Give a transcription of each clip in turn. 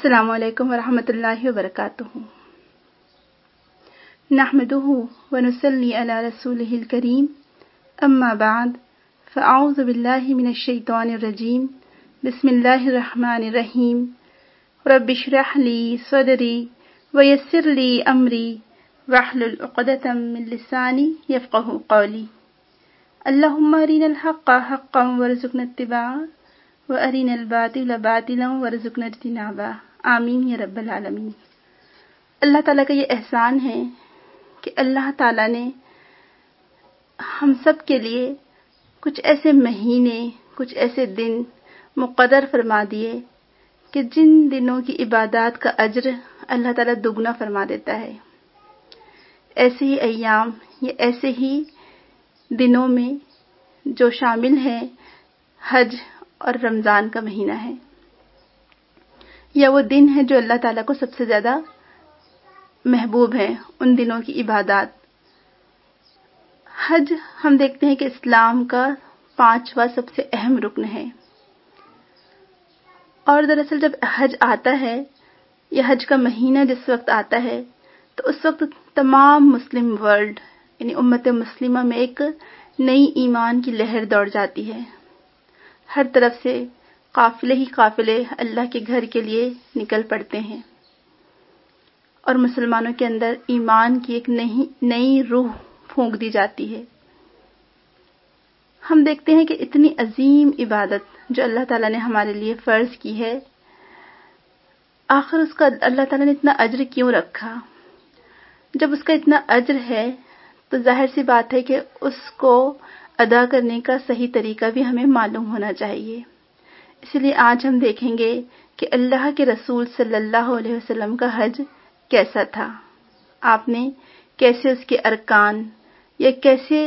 السلام علیکم ورحمۃ اللہ وبرکاتہ۔ نحمده ونصلی علی رسولہ الکریم، اما بعد فاعوذ باللہ من الشیطان الرجیم، بسم اللہ الرحمن الرحیم۔ رب اشرح لی صدری ویسر لی امری واحلل عقدۃ من لسانی یفقہوا قولی۔ اللہم ارنا الحق حقا وارزقنا اتباعہ وارنا الباطل باطلا وارزقنا اجتنابہ، آمین یا رب العالمین۔ اللہ تعالیٰ کا یہ احسان ہے کہ اللہ تعالیٰ نے ہم سب کے لیے کچھ ایسے مہینے، کچھ ایسے دن مقرر فرما دیے کہ جن دنوں کی عبادات کا اجر اللہ تعالیٰ دگنا فرما دیتا ہے۔ ایسے ہی ایام یا ایسے ہی دنوں میں جو شامل ہے حج اور رمضان کا مہینہ ہے، یا وہ دن ہے جو اللہ تعالیٰ کو سب سے زیادہ محبوب ہے ان دنوں کی عبادات۔ حج ہم دیکھتے ہیں کہ اسلام کا 5واں سب سے اہم رکن ہے، اور دراصل جب حج آتا ہے یا حج کا مہینہ جس وقت آتا ہے تو اس وقت تمام مسلم ورلڈ یعنی امت مسلمہ میں ایک نئی ایمان کی لہر دوڑ جاتی ہے۔ ہر طرف سے قافلے ہی قافلے اللہ کے گھر کے لیے نکل پڑتے ہیں، اور مسلمانوں کے اندر ایمان کی ایک نئی روح پھونک دی جاتی ہے۔ ہم دیکھتے ہیں کہ اتنی عظیم عبادت جو اللہ تعالیٰ نے ہمارے لیے فرض کی ہے، آخر اس کا اللہ تعالیٰ نے اتنا اجر کیوں رکھا؟ جب اس کا اتنا اجر ہے تو ظاہر سی بات ہے کہ اس کو ادا کرنے کا صحیح طریقہ بھی ہمیں معلوم ہونا چاہیے۔ اسی لیے آج ہم دیکھیں گے کہ اللہ کے رسول صلی اللہ علیہ وسلم کا حج کیسا تھا، آپ نے کیسے اس کے ارکان یا کیسے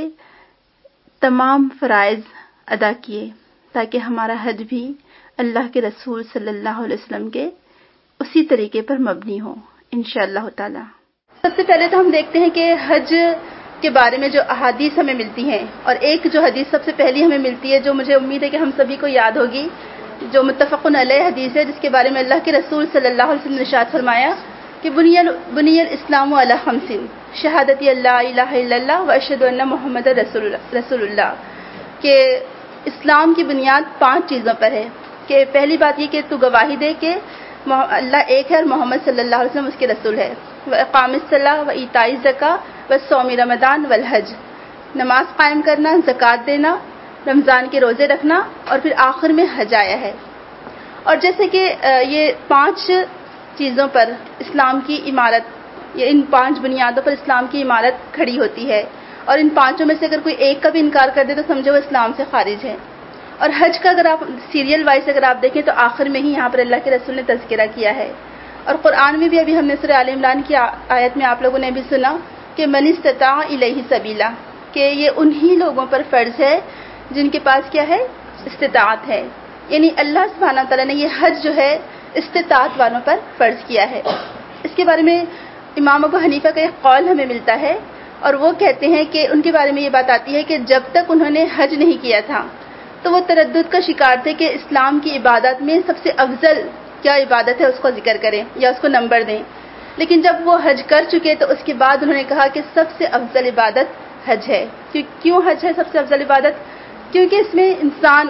تمام فرائض ادا کیے، تاکہ ہمارا حج بھی اللہ کے رسول صلی اللہ علیہ وسلم کے اسی طریقے پر مبنی ہو انشاءاللہ تعالی۔ سب سے پہلے تو ہم دیکھتے ہیں کہ حج کے بارے میں جو احادیث ہمیں ملتی ہیں، اور ایک جو حدیث سب سے پہلی ہمیں ملتی ہے جو مجھے امید ہے کہ ہم سبھی کو یاد ہوگی، جو متفق علیہ حدیث ہے، جس کے بارے میں اللہ کے رسول صلی اللہ علیہ وسلم نے ارشاد فرمایا کہ بنی الاسلام علی خمس، شہادت اللہ الہ الا اللہ و اشہد ان محمد رسول اللہ، کہ اسلام کی بنیاد 5 چیزوں پر ہے۔ کہ پہلی بات یہ کہ تو گواہی دے کہ اللہ ایک ہے اور محمد صلی اللہ علیہ وسلم اس کے رسول ہے، واقام الصلاۃ و ایتاء الزکاۃ و صوم رمضان والحج، نماز قائم کرنا، زکوٰۃ دینا، رمضان کے روزے رکھنا، اور پھر آخر میں حج آیا ہے۔ اور جیسے کہ یہ 5 چیزوں پر اسلام کی عمارت، یہ ان 5 بنیادوں پر اسلام کی عمارت کھڑی ہوتی ہے، اور ان 5 میں سے اگر کوئی ایک کا بھی انکار کر دے تو سمجھو وہ اسلام سے خارج ہے۔ اور حج کا اگر آپ سیریل وائز اگر آپ دیکھیں تو آخر میں ہی یہاں پر اللہ کے رسول نے تذکرہ کیا ہے، اور قرآن میں بھی ابھی ہم نے سورہ آل عمران کی آیت میں آپ لوگوں نے بھی سنا کہ من استطاع الیہ سبیلا، کہ یہ انہی لوگوں پر فرض ہے جن کے پاس کیا ہے، استطاعت ہے، یعنی اللہ سبحانہ تعالیٰ نے یہ حج جو ہے استطاعت والوں پر فرض کیا ہے۔ اس کے بارے میں امام ابو حنیفہ کا ایک قول ہمیں ملتا ہے، اور وہ کہتے ہیں کہ ان کے بارے میں یہ بات آتی ہے کہ جب تک انہوں نے حج نہیں کیا تھا تو وہ تردد کا شکار تھے کہ اسلام کی عبادت میں سب سے افضل کیا عبادت ہے اس کو ذکر کریں یا اس کو نمبر دیں، لیکن جب وہ حج کر چکے تو اس کے بعد انہوں نے کہا کہ سب سے افضل عبادت حج ہے۔ کیوں حج ہے سب سے افضل عبادت؟ کیونکہ اس میں انسان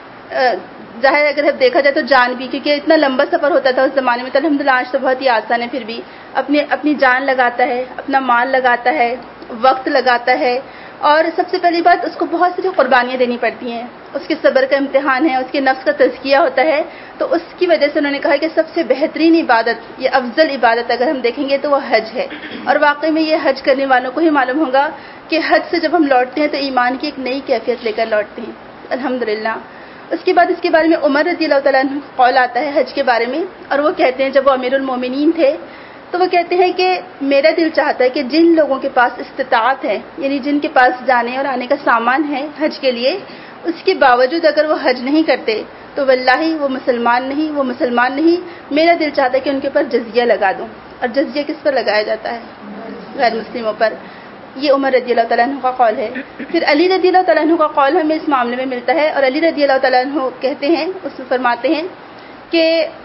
ظاہر اگر دیکھا جائے تو جان بھی، کیونکہ اتنا لمبا سفر ہوتا تھا اس زمانے میں، تو الحمدللہ آج تو بہت ہی آسان ہے، پھر بھی اپنی جان لگاتا ہے، اپنا مال لگاتا ہے، وقت لگاتا ہے، اور سب سے پہلی بات اس کو بہت سی قربانیاں دینی پڑتی ہیں، اس کے صبر کا امتحان ہے، اس کے نفس کا تزکیہ ہوتا ہے، تو اس کی وجہ سے انہوں نے کہا کہ سب سے بہترین عبادت، یہ افضل عبادت اگر ہم دیکھیں گے تو وہ حج ہے۔ اور واقعی میں یہ حج کرنے والوں کو ہی معلوم ہوگا کہ حج سے جب ہم لوٹتے ہیں تو ایمان کی ایک نئی کیفیت لے کر لوٹتے ہیں الحمدللہ۔ اس کے بعد اس کے بارے میں عمر رضی اللہ تعالیٰ عنہ قول آتا ہے حج کے بارے میں، اور وہ کہتے ہیں جب وہ امیر المومنین تھے تو وہ کہتے ہیں کہ میرا دل چاہتا ہے کہ جن لوگوں کے پاس استطاعت ہے، یعنی جن کے پاس جانے اور آنے کا سامان ہے حج کے لیے، اس کے باوجود اگر وہ حج نہیں کرتے تو واللہ وہ مسلمان نہیں، میرا دل چاہتا ہے کہ ان کے اوپر جزیہ لگا دوں۔ اور جزیہ کس پر لگایا جاتا ہے؟ غیر مسلموں پر۔ یہ عمر رضی اللہ تعالیٰ عنہ کا قول ہے۔ پھر علی رضی اللہ تعالیٰ عنہ کا قول ہمیں اس معاملے میں ملتا ہے، اور علی رضی اللہ تعالیٰ عنہ کہتے ہیں، اس میں فرماتے ہیں کہ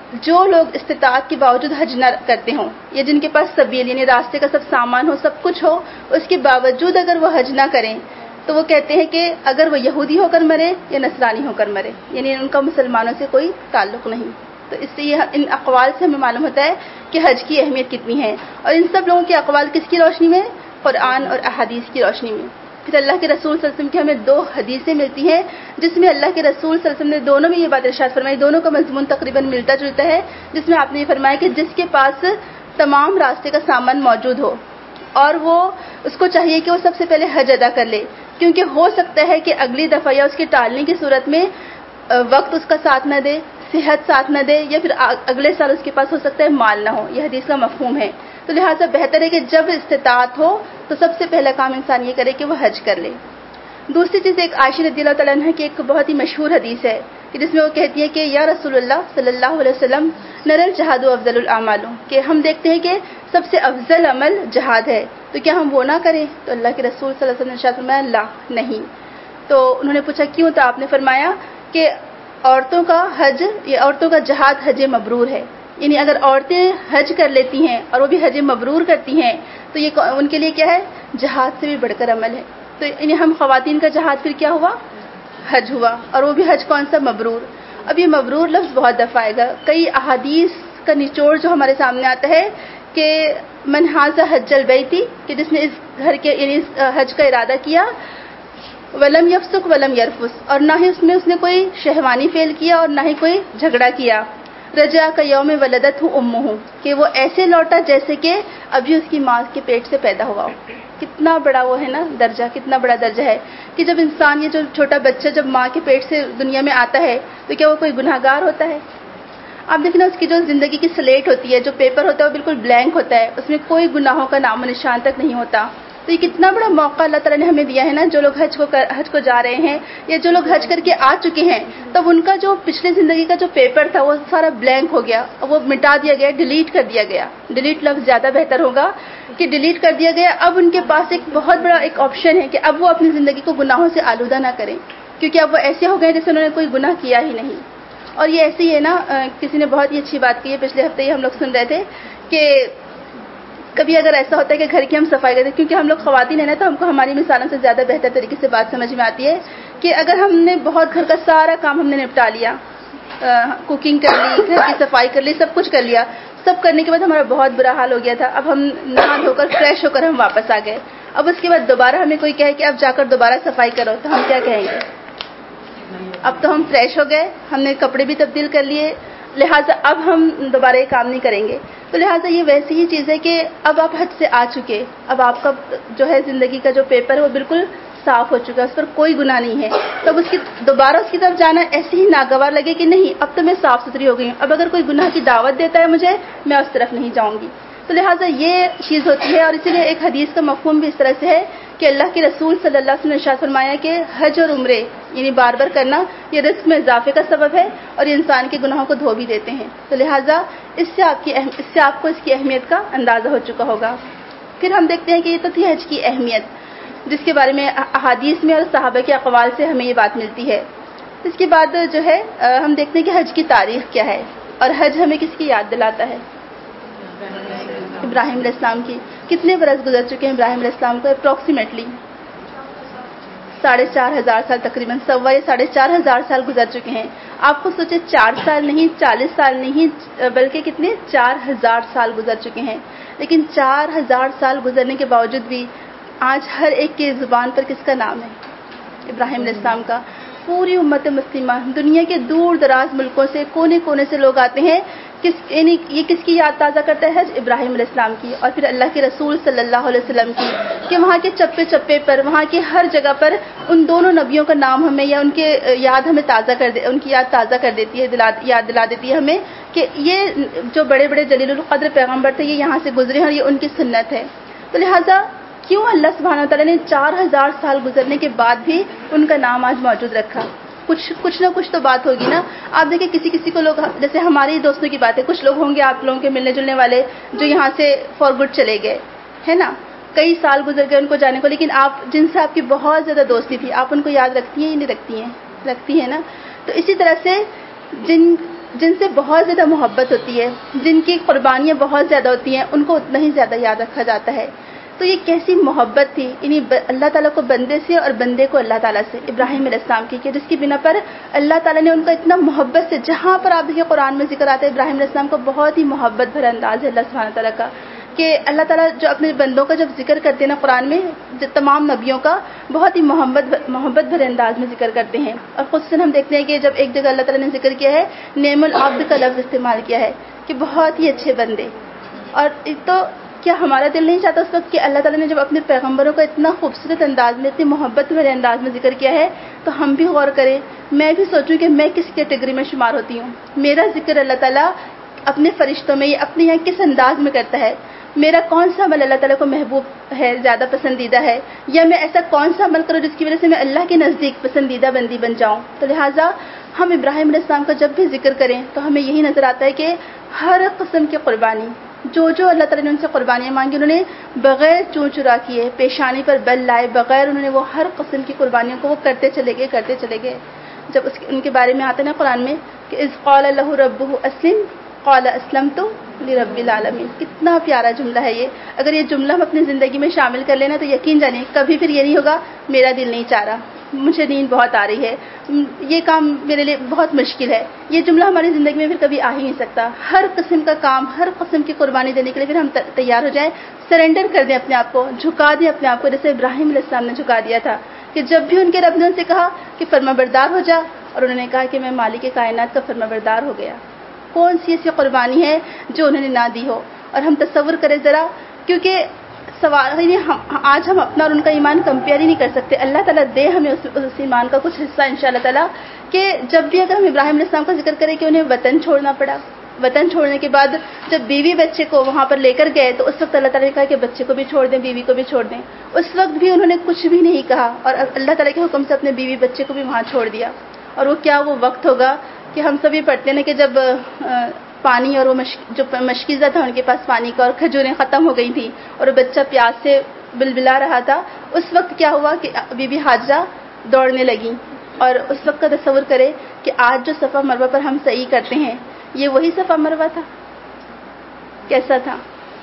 جو لوگ استطاعت کے باوجود حج نہ کرتے ہوں یا جن کے پاس سبیل یعنی راستے کا سب سامان ہو سب کچھ ہو اس کے باوجود اگر وہ حج نہ کریں تو وہ کہتے ہیں کہ اگر وہ یہودی ہو کر مرے یا نصرانی ہو کر مرے یعنی ان کا مسلمانوں سے کوئی تعلق نہیں. تو اس سے یہ ان اقوال سے ہمیں معلوم ہوتا ہے کہ حج کی اہمیت کتنی ہے. اور ان سب لوگوں کے اقوال کس کی روشنی میں؟ قرآن اور احادیث کی روشنی میں. پھر اللہ کے رسول صلی اللہ علیہ وسلم کی ہمیں 2 حدیثیں ملتی ہیں جس میں اللہ کے رسول صلی اللہ علیہ وسلم نے دونوں میں یہ بات ارشاد فرمائی, دونوں کا مضمون تقریباً ملتا جلتا ہے, جس میں آپ نے یہ فرمایا کہ جس کے پاس تمام راستے کا سامان موجود ہو اور وہ اس کو چاہیے کہ وہ سب سے پہلے حج ادا کر لے, کیونکہ ہو سکتا ہے کہ اگلی دفعہ یا اس کے ٹالنے کی صورت میں وقت اس کا ساتھ نہ دے, صحت ساتھ نہ دے, یا پھر اگلے سال اس کے پاس ہو سکتا ہے مال نہ ہو. یہ حدیث کا مفہوم ہے. تو لہٰذا بہتر ہے کہ جب استطاعت ہو تو سب سے پہلا کام انسان یہ کرے کہ وہ حج کر لے. دوسری چیز ایک عائشہ رضی اللہ تعالیٰ عنہ کی ایک بہت ہی مشہور حدیث ہے کہ جس میں وہ کہتی ہے کہ یا رسول اللہ صلی اللہ علیہ وسلم نر الجہاد و افضل الاعمال, کہ ہم دیکھتے ہیں کہ سب سے افضل عمل جہاد ہے, تو کیا ہم وہ نہ کریں؟ تو اللہ کے رسول صلی اللہ علیہ وسلم نے ارشاد فرمایا لا نہیں. تو انہوں نے پوچھا کیوں؟ تو آپ نے فرمایا کہ عورتوں کا حج یا عورتوں کا جہاد حج مبرور ہے, یعنی اگر عورتیں حج کر لیتی ہیں اور وہ بھی حج مبرور کرتی ہیں تو یہ ان کے لیے کیا ہے؟ جہاد سے بھی بڑھ کر عمل ہے. تو یعنی ہم خواتین کا جہاد پھر کیا ہوا؟ حج ہوا, اور وہ بھی حج کون سا؟ مبرور. اب یہ مبرور لفظ بہت دفعہ آئے گا, کئی احادیث کا نچوڑ جو ہمارے سامنے آتا ہے کہ من حاز حج البیتی, کہ جس نے اس گھر کے یعنی اس حج کا ارادہ کیا, ولم یفسق ولم یرفس, اور نہ ہی اس نے کوئی شہوانی فعل کیا اور نہ ہی کوئی جھگڑا کیا, رجا کا یوم ولدت امہ, کہ وہ ایسے لوٹا جیسے کہ ابھی اس کی ماں کے پیٹ سے پیدا ہوا ہو. کتنا بڑا وہ ہے نا درجہ, کتنا بڑا درجہ ہے کہ جب انسان یہ جو چھوٹا بچہ جب ماں کے پیٹ سے دنیا میں آتا ہے تو کیا وہ کوئی گناہ گار ہوتا ہے؟ آپ دیکھنا اس کی جو زندگی کی سلیٹ ہوتی ہے, جو پیپر ہوتا ہے وہ بالکل بلینک ہوتا ہے, اس میں کوئی گناہوں کا نام و نشان تک نہیں ہوتا. تو یہ کتنا بڑا موقع اللہ تعالیٰ نے ہمیں دیا ہے نا. جو لوگ حج کو جا رہے ہیں یا جو لوگ حج کر کے آ چکے ہیں, تب ان کا جو پچھلی زندگی کا جو پیپر تھا وہ سارا بلینک ہو گیا, وہ مٹا دیا گیا, ڈیلیٹ کر دیا گیا. ڈیلیٹ لفظ زیادہ بہتر ہوگا کہ ڈیلیٹ کر دیا گیا. اب ان کے پاس ایک بہت بڑا ایک آپشن ہے کہ اب وہ اپنی زندگی کو گناہوں سے آلودہ نہ کریں, کیونکہ اب وہ ایسے ہو گئے جیسے انہوں نے کوئی گناہ کیا ہی نہیں. اور یہ ایسے ہی ہے نا, کسی نے بہت ہی اچھی بات کی ہے, پچھلے ہفتے ہی ہم لوگ سن رہے تھے کہ کبھی اگر ایسا ہوتا ہے کہ گھر کی ہم صفائی کرتے ہیں, کیونکہ ہم لوگ خواتین ہیں نا, تو ہم کو ہماری مثالوں سے زیادہ بہتر طریقے سے بات سمجھ میں آتی ہے کہ اگر ہم نے بہت گھر کا سارا کام ہم نے نپٹا لیا, کوکنگ کر لی, گھر کی صفائی کر لی, سب کچھ کر لیا, سب کرنے کے بعد ہمارا بہت برا حال ہو گیا تھا, اب ہم نہا دھو کر فریش ہو کر ہم واپس آ گئے, اب اس کے بعد دوبارہ ہمیں کوئی کہے کہ اب جا کر دوبارہ صفائی کرو, تو ہم کیا کہیں گے؟ اب تو ہم فریش ہو گئے, ہم نے کپڑے بھی تبدیل کر لیے, لہٰذا اب ہم دوبارہ یہ کام نہیں کریں گے. تو لہٰذا یہ ویسی ہی چیز ہے کہ اب آپ حج سے آ چکے, اب آپ کا جو ہے زندگی کا جو پیپر ہے وہ بالکل صاف ہو چکا ہے, اس پر کوئی گناہ نہیں ہے. تب دوبارہ اس کی طرف جانا ایسے ہی ناگوار لگے کہ نہیں اب تو میں صاف ستھری ہو گئی ہوں, اب اگر کوئی گناہ کی دعوت دیتا ہے مجھے, میں اس طرف نہیں جاؤں گی. تو لہٰذا یہ چیز ہوتی ہے. اور اسی لیے ایک حدیث کا مفہوم بھی اس طرح سے ہے کہ اللہ کے رسول صلی اللہ علیہ وسلم نے ارشاد فرمایا کہ حج اور عمرے یعنی بار بار کرنا یہ رزق میں اضافے کا سبب ہے اور یہ انسان کے گناہوں کو دھو بھی دیتے ہیں. تو لہٰذا اس سے آپ کو اس کی اہمیت کا اندازہ ہو چکا ہوگا. پھر ہم دیکھتے ہیں کہ یہ تو تھی حج کی اہمیت, جس کے بارے میں احادیث میں اور صحابہ کے اقوال سے ہمیں یہ بات ملتی ہے. اس کے بعد جو ہے ہم دیکھتے ہیں کہ حج کی تاریخ کیا ہے, اور حج ہمیں کس کی یاد دلاتا ہے؟ ابراہیم علیہ السلام کی. کتنے برس گزر چکے ہیں ابراہیم علیہ السلام کو؟ اپروکسیمیٹلی 4,500 سال, تقریباً 4,500 سال گزر چکے ہیں. آپ کو سوچے 4 سال نہیں, 40 سال نہیں, بلکہ کتنے 4,000 سال گزر چکے ہیں. لیکن 4,000 سال گزرنے کے باوجود بھی آج ہر ایک کی زبان پر کس کا نام ہے؟ ابراہیم علیہ السلام کا. پوری امت مسلمہ دنیا کے دور دراز ملکوں سے, کونے کونے سے لوگ آتے ہیں. یعنی یہ کس کی یاد تازہ کرتا ہے؟ حج ابراہیم علیہ السلام کی, اور پھر اللہ کے رسول صلی اللہ علیہ وسلم کی, کہ وہاں کے چپے چپے پر, وہاں کی ہر جگہ پر ان دونوں نبیوں کا نام ہمیں یا ان کے یاد ہمیں ان کی یاد تازہ کر دیتی ہے, یاد دلا دیتی ہے ہمیں کہ یہ جو بڑے بڑے جلیل القدر پیغمبر تھے یہ یہاں سے گزرے ہیں اور یہ ان کی سنت ہے. تو لہٰذا کیوں اللہ سبحانہ وتعالیٰ نے 4,000 سال گزرنے کے بعد بھی ان کا نام آج موجود رکھا؟ کچھ نہ کچھ تو بات ہوگی نا. آپ دیکھیں کسی کو لوگ, جیسے ہماری دوستوں کی بات ہے, کچھ لوگ ہوں گے آپ لوگوں کے ملنے جلنے والے جو یہاں سے فار گڈ چلے گئے ہے نا, کئی سال گزر گئے ان کو جانے کو, لیکن آپ جن سے آپ کی بہت زیادہ دوستی تھی, آپ ان کو یاد رکھتی ہیں یا نہیں رکھتی ہیں؟ رکھتی ہیں نا. تو اسی طرح سے جن سے بہت زیادہ محبت ہوتی ہے، جن کی قربانیاں بہت زیادہ ہوتی ہیں، ان کو اتنا ہی زیادہ یاد رکھا جاتا ہے۔ تو یہ کیسی محبت تھی اللہ تعالیٰ کو بندے سے اور بندے کو اللہ تعالیٰ سے، ابراہیم علیہ السلام کی، کہ جس کی بنا پر اللہ تعالیٰ نے ان کا اتنا محبت سے، جہاں پر آپ دیکھیں قرآن میں ذکر آتا ہے ابراہیم علیہ السلام کو بہت ہی محبت بھرا انداز ہے اللہ سبحانہ تعالیٰ کا، کہ اللہ تعالیٰ جو اپنے بندوں کا جب ذکر کرتے ہیں نا قرآن میں، تمام نبیوں کا بہت ہی محبت بھرے انداز میں ذکر کرتے ہیں۔ اور خصوصاً ہم دیکھتے ہیں کہ جب ایک جگہ اللہ تعالیٰ نے ذکر کیا ہے، نعم العبد کا لفظ استعمال کیا ہے کہ بہت ہی اچھے بندے۔ اور تو کیا ہمارا دل نہیں چاہتا اس وقت کہ اللہ تعالیٰ نے جب اپنے پیغمبروں کا اتنا خوبصورت انداز میں، اتنی محبت بھرے انداز میں ذکر کیا ہے، تو ہم بھی غور کریں، میں بھی سوچوں کہ میں کس کیٹیگری میں شمار ہوتی ہوں، میرا ذکر اللہ تعالیٰ اپنے فرشتوں میں یا اپنے یہاں کس انداز میں کرتا ہے، میرا کون سا عمل اللہ تعالیٰ کو محبوب ہے، زیادہ پسندیدہ ہے، یا میں ایسا کون سا عمل کروں جس کی وجہ سے میں اللہ کے نزدیک پسندیدہ بندی بن جاؤں۔ تو لہٰذا ہم ابراہیم علیہ السلام کا جب بھی ذکر کریں تو ہمیں یہی نظر آتا ہے کہ ہر قسم کی قربانی، جو اللہ تعالیٰ نے ان سے قربانیاں مانگی، انہوں نے بغیر چون چرا کیے، پیشانی پر بل لائے بغیر، انہوں نے وہ ہر قسم کی قربانیوں کو وہ کرتے چلے گئے۔ جب ان کے بارے میں آتا ہے نا قرآن میں کہ اذ قال لہ ربہ اسلم قال اسلمت لرب العالمین، کتنا پیارا جملہ ہے یہ۔ اگر یہ جملہ ہم اپنی زندگی میں شامل کر لینا تو یقین جانیں کبھی پھر یہ نہیں ہوگا میرا دل نہیں چاہ رہا، مجھے نیند بہت آ رہی ہے، یہ کام میرے لیے بہت مشکل ہے، یہ جملہ ہماری زندگی میں پھر کبھی آ ہی نہیں سکتا۔ ہر قسم کا کام، ہر قسم کی قربانی دینے کے لیے پھر ہم تیار ہو جائیں، سرنڈر کر دیں اپنے آپ کو، جھکا دیں اپنے آپ کو، جیسے ابراہیم علیہ السلام نے جھکا دیا تھا کہ جب بھی ان کے رب نے ان سے کہا کہ فرما بردار ہو جا، اور انہوں نے کہا کہ میں مالک کائنات کا فرما بردار ہو گیا۔ کون سی ایسی قربانی ہے جو انہوں نے نہ دی ہو؟ اور ہم تصور کریں ذرا، کیونکہ آج ہم اپنا اور ان کا ایمان کمپیئر ہی نہیں کر سکتے، اللہ تعالیٰ دے ہمیں اس ایمان کا کچھ حصہ انشاءاللہ تعالیٰ، کہ جب بھی اگر ہم ابراہیم علیہ السلام کا ذکر کریں کہ انہیں وطن چھوڑنا پڑا، وطن چھوڑنے کے بعد جب بیوی بچے کو وہاں پر لے کر گئے تو اس وقت اللہ تعالیٰ نے کہا کہ بچے کو بھی چھوڑ دیں، بیوی کو بھی چھوڑ دیں، اس وقت بھی انہوں نے کچھ بھی نہیں کہا اور اللہ تعالیٰ کے حکم سے اپنے بیوی بچے کو بھی وہاں چھوڑ دیا۔ اور وہ کیا وہ وقت ہوگا کہ ہم سبھی پڑھتے ہیں کہ جب پانی اور وہ جو مشکیزہ تھا ان کے پاس پانی کا، اور کھجوریں ختم ہو گئی تھیں اور وہ بچہ پیاس سے بلبلا رہا تھا، اس وقت کیا ہوا کہ بی بی حاجرہ دوڑنے لگی۔ اور اس وقت کا تصور کرے کہ آج جو صفا مروہ پر ہم سعی کرتے ہیں یہ وہی صفا مروہ تھا، کیسا تھا؟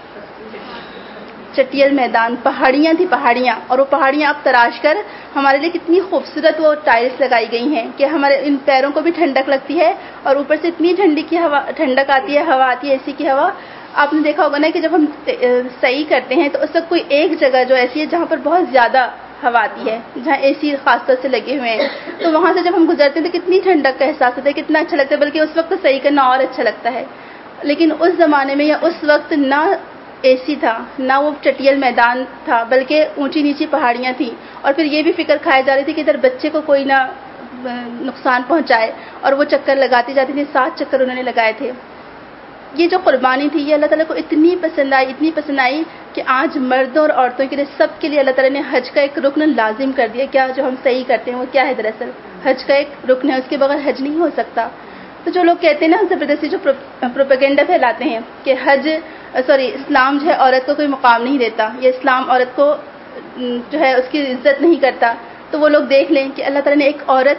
چٹیل میدان، پہاڑیاں تھی، پہاڑیاں، اور وہ پہاڑیاں اب تراش کر ہمارے لیے کتنی خوبصورت وہ ٹائلس لگائی گئی ہیں کہ ہمارے ان پیروں کو بھی ٹھنڈک لگتی ہے، اور اوپر سے اتنی ٹھنڈک آتی ہے، ہوا آتی ہے، اسی کی ہوا۔ آپ نے دیکھا ہوگا نا کہ جب ہم صحیح کرتے ہیں تو اس وقت کوئی ایک جگہ جو ایسی ہے جہاں پر بہت زیادہ ہوا آتی ہے، جہاں اے سی خاص طور سے لگے ہوئے ہیں، تو وہاں سے جب ہم گزرتے ہیں تو کتنی ٹھنڈک کا احساس ہوتا ہے، کتنا اچھا لگتا ہے، بلکہ اس وقت صحیح کرنا اور اچھا لگتا ہے۔ لیکن اس زمانے میں یا اس وقت نہ اے سی تھا، نہ وہ چٹیل میدان تھا، بلکہ اونچی نیچی پہاڑیاں تھیں، اور پھر یہ بھی فکر کھائی جا رہی تھی کہ ادھر بچے کو کوئی نہ نقصان پہنچائے، اور وہ چکر لگاتی جاتی تھی، 7 چکر انہوں نے لگائے تھے۔ یہ جو قربانی تھی یہ اللہ تعالیٰ کو اتنی پسند آئی کہ آج مردوں اور عورتوں کے لیے سب کے لیے اللہ تعالیٰ نے حج کا ایک رکن لازم کر دیا۔ کیا جو ہم صحیح کرتے ہیں وہ کیا ہے؟ دراصل حج کا ایک رکن ہے، اس کے بغیر حج نہیں ہو سکتا۔ تو جو لوگ کہتے ہیں نا زبردستی جو پروپیگنڈا پھیلاتے ہیں کہ اسلام جو ہے عورت کو کوئی مقام نہیں دیتا، یا اسلام عورت کو جو ہے اس کی عزت نہیں کرتا، تو وہ لوگ دیکھ لیں کہ اللہ تعالیٰ نے ایک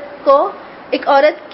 عورت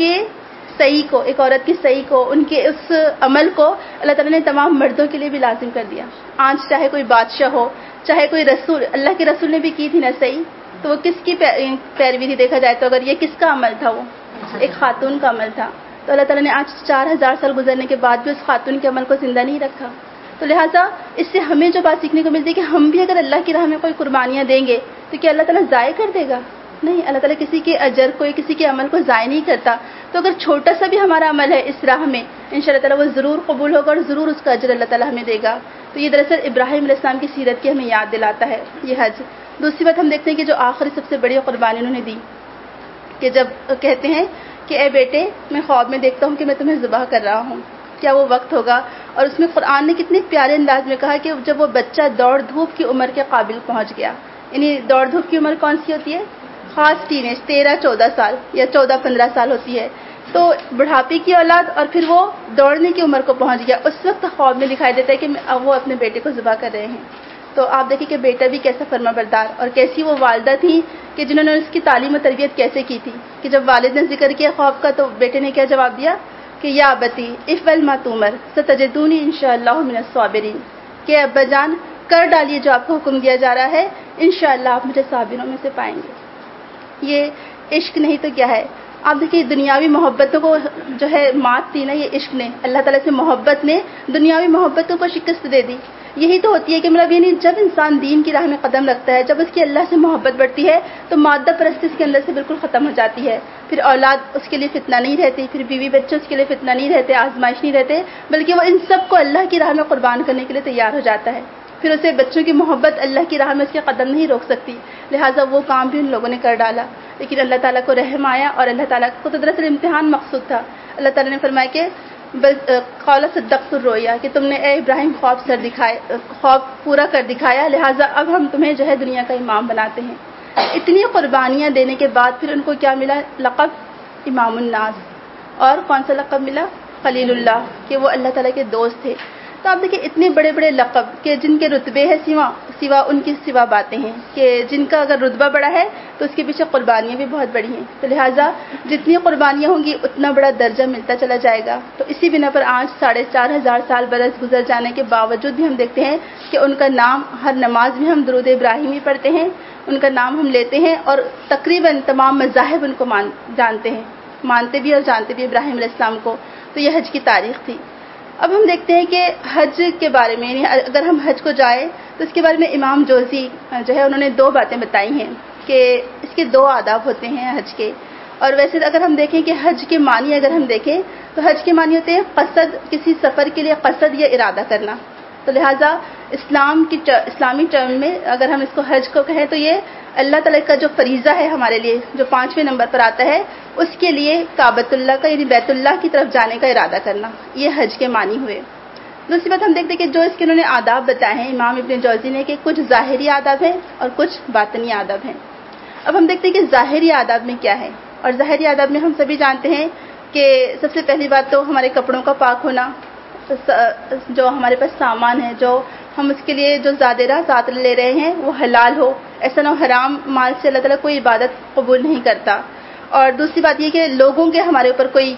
کی صحیح کو ان کے اس عمل کو اللہ تعالیٰ نے تمام مردوں کے لیے بھی لازم کر دیا۔ آج چاہے کوئی بادشاہ ہو، چاہے کوئی رسول، اللہ کے رسول نے بھی کی تھی نا صحیح، تو وہ کس کی پیروی تھی؟ دیکھا جائے تو اگر یہ کس کا عمل تھا، وہ ایک خاتون کا عمل تھا، تو اللہ تعالیٰ نے آج 4000 سال گزرنے کے بعد بھی اس خاتون کے عمل کو زندہ نہیں رکھا۔ تو لہٰذا اس سے ہمیں جو بات سیکھنے کو ملتی ہے کہ ہم بھی اگر اللہ کی راہ میں کوئی قربانیاں دیں گے تو کیا اللہ تعالیٰ ضائع کر دے گا؟ نہیں، اللہ تعالیٰ کسی کے اجر کو، کسی کے عمل کو ضائع نہیں کرتا۔ تو اگر چھوٹا سا بھی ہمارا عمل ہے اس راہ میں، انشاءاللہ تعالیٰ وہ ضرور قبول ہوگا اور ضرور اس کا اجر اللہ تعالیٰ ہمیں دے گا۔ تو یہ دراصل ابراہیم علیہ السلام کی سیرت کی ہمیں یاد دلاتا ہے یہ حج۔ دوسری بات ہم دیکھتے ہیں کہ جو آخری سب سے بڑی قربانی انہوں نے دی، کہ جب کہتے ہیں کہ اے بیٹے میں خواب میں دیکھتا ہوں کہ میں تمہیں ذبح کر رہا ہوں، کیا وہ وقت ہوگا؟ اور اس میں قرآن نے کتنے پیارے انداز میں کہا کہ جب وہ بچہ دوڑ دھوپ کی عمر کے قابل پہنچ گیا، یعنی دوڑ دھوپ کی عمر کون سی ہوتی ہے؟ خاص ٹین ایج، 13-14 سال یا 14-15 سال ہوتی ہے، تو بڑھاپے کی اولاد، اور پھر وہ دوڑنے کی عمر کو پہنچ گیا، اس وقت خواب میں دکھائی دیتا ہے کہ وہ اپنے بیٹے کو ذبح کر رہے ہیں۔ تو آپ دیکھیں کہ بیٹا بھی کیسا فرما بردار، اور کیسی وہ والدہ تھی کہ جنہوں نے اس کی تعلیم و تربیت کیسے کی تھی، کہ جب والد نے ذکر کیا خواب کا تو بیٹے نے کیا جواب دیا؟ کہ یا بتی افعل ما تؤمر ستجدونی انشاءاللہ من الصابرین، کہ ابا جان کر ڈالیے جو آپ کو حکم دیا جا رہا ہے، انشاءاللہ آپ مجھے صابروں میں سے پائیں گے۔ یہ عشق نہیں تو کیا ہے؟ آپ دیکھیے دنیاوی محبتوں کو جو ہے مات دی نا، یہ عشق نے، اللہ تعالیٰ سے محبت نے دنیاوی محبتوں کو شکست دے دی۔ یہی تو ہوتی ہے کہ مطلب یعنی جب انسان دین کی راہ میں قدم رکھتا ہے، جب اس کی اللہ سے محبت بڑھتی ہے تو مادہ پرستی اس کے اندر سے بالکل ختم ہو جاتی ہے۔ پھر اولاد اس کے لیے فتنہ نہیں رہتی، پھر بیوی بچے اس کے لیے فتنہ نہیں رہتے، آزمائش نہیں رہتے، بلکہ وہ ان سب کو اللہ کی راہ میں قربان کرنے کے لیے تیار ہو جاتا ہے۔ پھر اسے بچوں کی محبت اللہ کی راہ میں اس کے قدم نہیں روک سکتی، لہٰذا وہ کام بھی ان لوگوں نے کر ڈالا۔ لیکن اللہ تعالیٰ کو رحم آیا اور اللہ تعالیٰ کو تو دراصل امتحان مقصود تھا۔ اللہ تعالیٰ نے فرمایا کہ قال صدقت الرؤیا، کہ تم نے اے ابراہیم خواب پورا کر دکھایا، لہٰذا اب ہم تمہیں جو ہے دنیا کا امام بناتے ہیں۔ اتنی قربانیاں دینے کے بعد پھر ان کو کیا ملا؟ لقب امام الناس۔ اور کون سا لقب ملا؟ خلیل اللہ، کہ وہ اللہ تعالیٰ کے دوست تھے۔ تو آپ دیکھیں اتنے بڑے بڑے لقب کہ جن کے رتبے ہے سوا ان کی سوا باتیں ہیں، کہ جن کا اگر رتبہ بڑا ہے تو اس کے پیچھے قربانیاں بھی بہت بڑی ہیں، تو لہٰذا جتنی قربانیاں ہوں گی اتنا بڑا درجہ ملتا چلا جائے گا۔ تو اسی بنا پر آج 4500 سال برس گزر جانے کے باوجود بھی ہم دیکھتے ہیں کہ ان کا نام ہر نماز میں ہم درود ابراہیمی پڑھتے ہیں، ان کا نام ہم لیتے ہیں، اور تقریباً تمام مذاہب ان کو مانتے بھی اور جانتے بھی ابراہیم علیہ السلام کو۔ تو یہ حج کی تاریخ تھی۔ اب ہم دیکھتے ہیں کہ حج کے بارے میں، یعنی اگر ہم حج کو جائیں تو اس کے بارے میں امام جوزی جو ہے انہوں نے 2 باتیں بتائی ہیں کہ اس کے 2 آداب ہوتے ہیں حج کے۔ اور ویسے اگر ہم دیکھیں کہ حج کے معنی اگر ہم دیکھیں تو حج کے معنی ہوتے ہیں قصد، کسی سفر کے لیے قصد یا ارادہ کرنا۔ تو لہٰذا اسلامی ٹرم میں اگر ہم اس کو حج کو کہیں تو یہ اللہ تعالیٰ کا جو فریضہ ہے ہمارے لیے، جو 5ویں نمبر پر آتا ہے، اس کے لیے کعبۃ اللہ کا یعنی بیت اللہ کی طرف جانے کا ارادہ کرنا، یہ حج کے معنی ہوئے۔ دوسری بات ہم دیکھتے ہیں کہ جو اس کے انہوں نے آداب بتائے ہیں امام ابن جوزی نے، کہ کچھ ظاہری آداب ہیں اور کچھ باطنی آداب ہیں۔ اب ہم دیکھتے ہیں کہ ظاہری آداب میں کیا ہے، اور ظاہری آداب میں ہم سبھی جانتے ہیں کہ سب سے پہلی بات تو ہمارے کپڑوں کا پاک ہونا، جو ہمارے پاس سامان ہے، جو ہم اس کے لیے جو زادرہ ساتھ لے رہے ہیں وہ حلال ہو، ایسا نہ ہو حرام مال سے اللہ تعالیٰ کوئی عبادت قبول نہیں کرتا۔ اور دوسری بات یہ کہ لوگوں کے ہمارے اوپر کوئی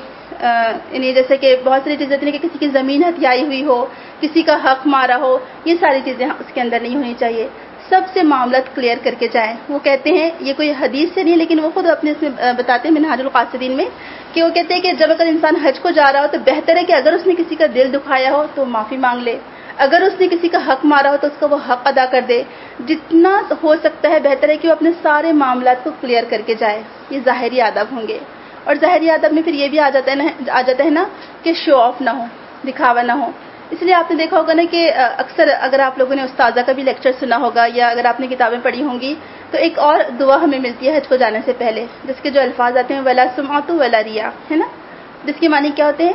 یعنی جیسے کہ بہت ساری چیزیں ہوتی ہیں کہ کسی کی زمین ہتھیائی ہوئی ہو، کسی کا حق مارا ہو، یہ ساری چیزیں اس کے اندر نہیں ہونی چاہیے۔ سب سے معاملات کلیئر کر کے جائیں۔ وہ کہتے ہیں، یہ کوئی حدیث سے نہیں لیکن وہ خود اپنے اس میں بتاتے ہیں منہاج القاصدین میں، کہ وہ کہتے ہیں کہ جب اگر انسان حج کو جا رہا ہو تو بہتر ہے کہ اگر اس نے کسی کا دل دکھایا ہو تو معافی مانگ لے، اگر اس نے کسی کا حق مارا ہو تو اس کا وہ حق ادا کر دے، جتنا ہو سکتا ہے بہتر ہے کہ وہ اپنے سارے معاملات کو کلیئر کر کے جائے۔ یہ ظاہری آداب ہوں گے۔ اور ظاہری آداب میں پھر یہ بھی آ جاتا ہے نا کہ شو آف نہ ہو، دکھاوا نہ ہو۔ اس لیے آپ نے دیکھا ہوگا نا کہ اکثر اگر آپ لوگوں نے استاذہ کا بھی لیکچر سنا ہوگا یا اگر آپ نے کتابیں پڑھی ہوں گی تو ایک اور دعا ہمیں ملتی ہے حج کو جانے سے پہلے، جس کے جو الفاظ آتے ہیں ولا سمعت ولا ریا، ہے نا، جس کے معنی کیا ہوتے ہیں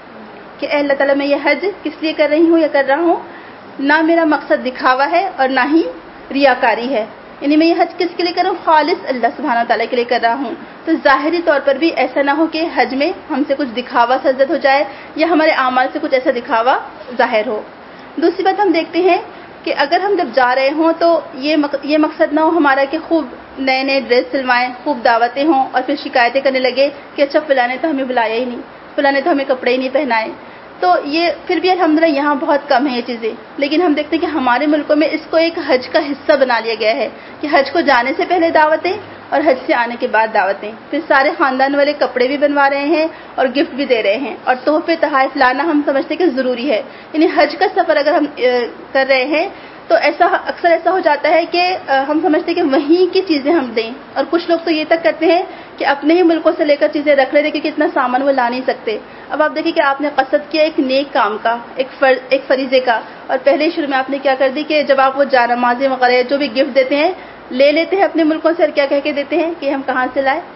کہ اے اللہ تعالیٰ میں یہ حج کس لیے کر رہی ہوں یا کر رہا ہوں، نہ میرا مقصد دکھاوا ہے اور نہ ہی ریاکاری ہے، یعنی میں یہ حج کس کے لیے کر رہا ہوں، خالص اللہ سبحانہ تعالیٰ کے لیے کر رہا ہوں۔ تو ظاہری طور پر بھی ایسا نہ ہو کہ حج میں ہم سے کچھ دکھاوا سرزد ہو جائے یا ہمارے اعمال سے کچھ ایسا دکھاوا ظاہر ہو۔ دوسری بات ہم دیکھتے ہیں کہ اگر ہم جب جا رہے ہوں تو یہ مقصد نہ ہو ہمارا کہ خوب نئے نئے ڈریس سلوائیں، خوب دعوتیں ہوں اور پھر شکایتیں کرنے لگے کہ اچھا فلاں نے تو ہمیں بلایا ہی نہیں، فلاں نے تو ہمیں کپڑے ہی نہیں پہنائے۔ تو یہ پھر بھی الحمدللہ یہاں بہت کم ہے یہ چیزیں، لیکن ہم دیکھتے ہیں کہ ہمارے ملکوں میں اس کو ایک حج کا حصہ بنا لیا گیا ہے کہ حج کو جانے سے پہلے دعوتیں اور حج سے آنے کے بعد دعوتیں، پھر سارے خاندان والے کپڑے بھی بنوا رہے ہیں اور گفٹ بھی دے رہے ہیں، اور تحفے تحائف لانا ہم سمجھتے ہیں کہ ضروری ہے۔ یعنی حج کا سفر اگر ہم کر رہے ہیں تو اکثر ایسا ہو جاتا ہے کہ ہم سمجھتے ہیں کہ وہیں کی چیزیں ہم دیں، اور کچھ لوگ تو یہ تک کرتے ہیں کہ اپنے ہی ملکوں سے لے کر چیزیں رکھ لیتے کیونکہ اتنا سامان وہ لا نہیں سکتے۔ اب آپ دیکھیں کہ آپ نے قصد کیا ایک نیک کام کا، ایک فریضے کا، اور پہلے شروع میں آپ نے کیا کر دی کہ جب آپ وہ جانمازیں وغیرہ جو بھی گفٹ دیتے ہیں لے لیتے ہیں اپنے ملکوں سے، اور کیا کہہ کے دیتے ہیں کہ ہم کہاں سے لائے،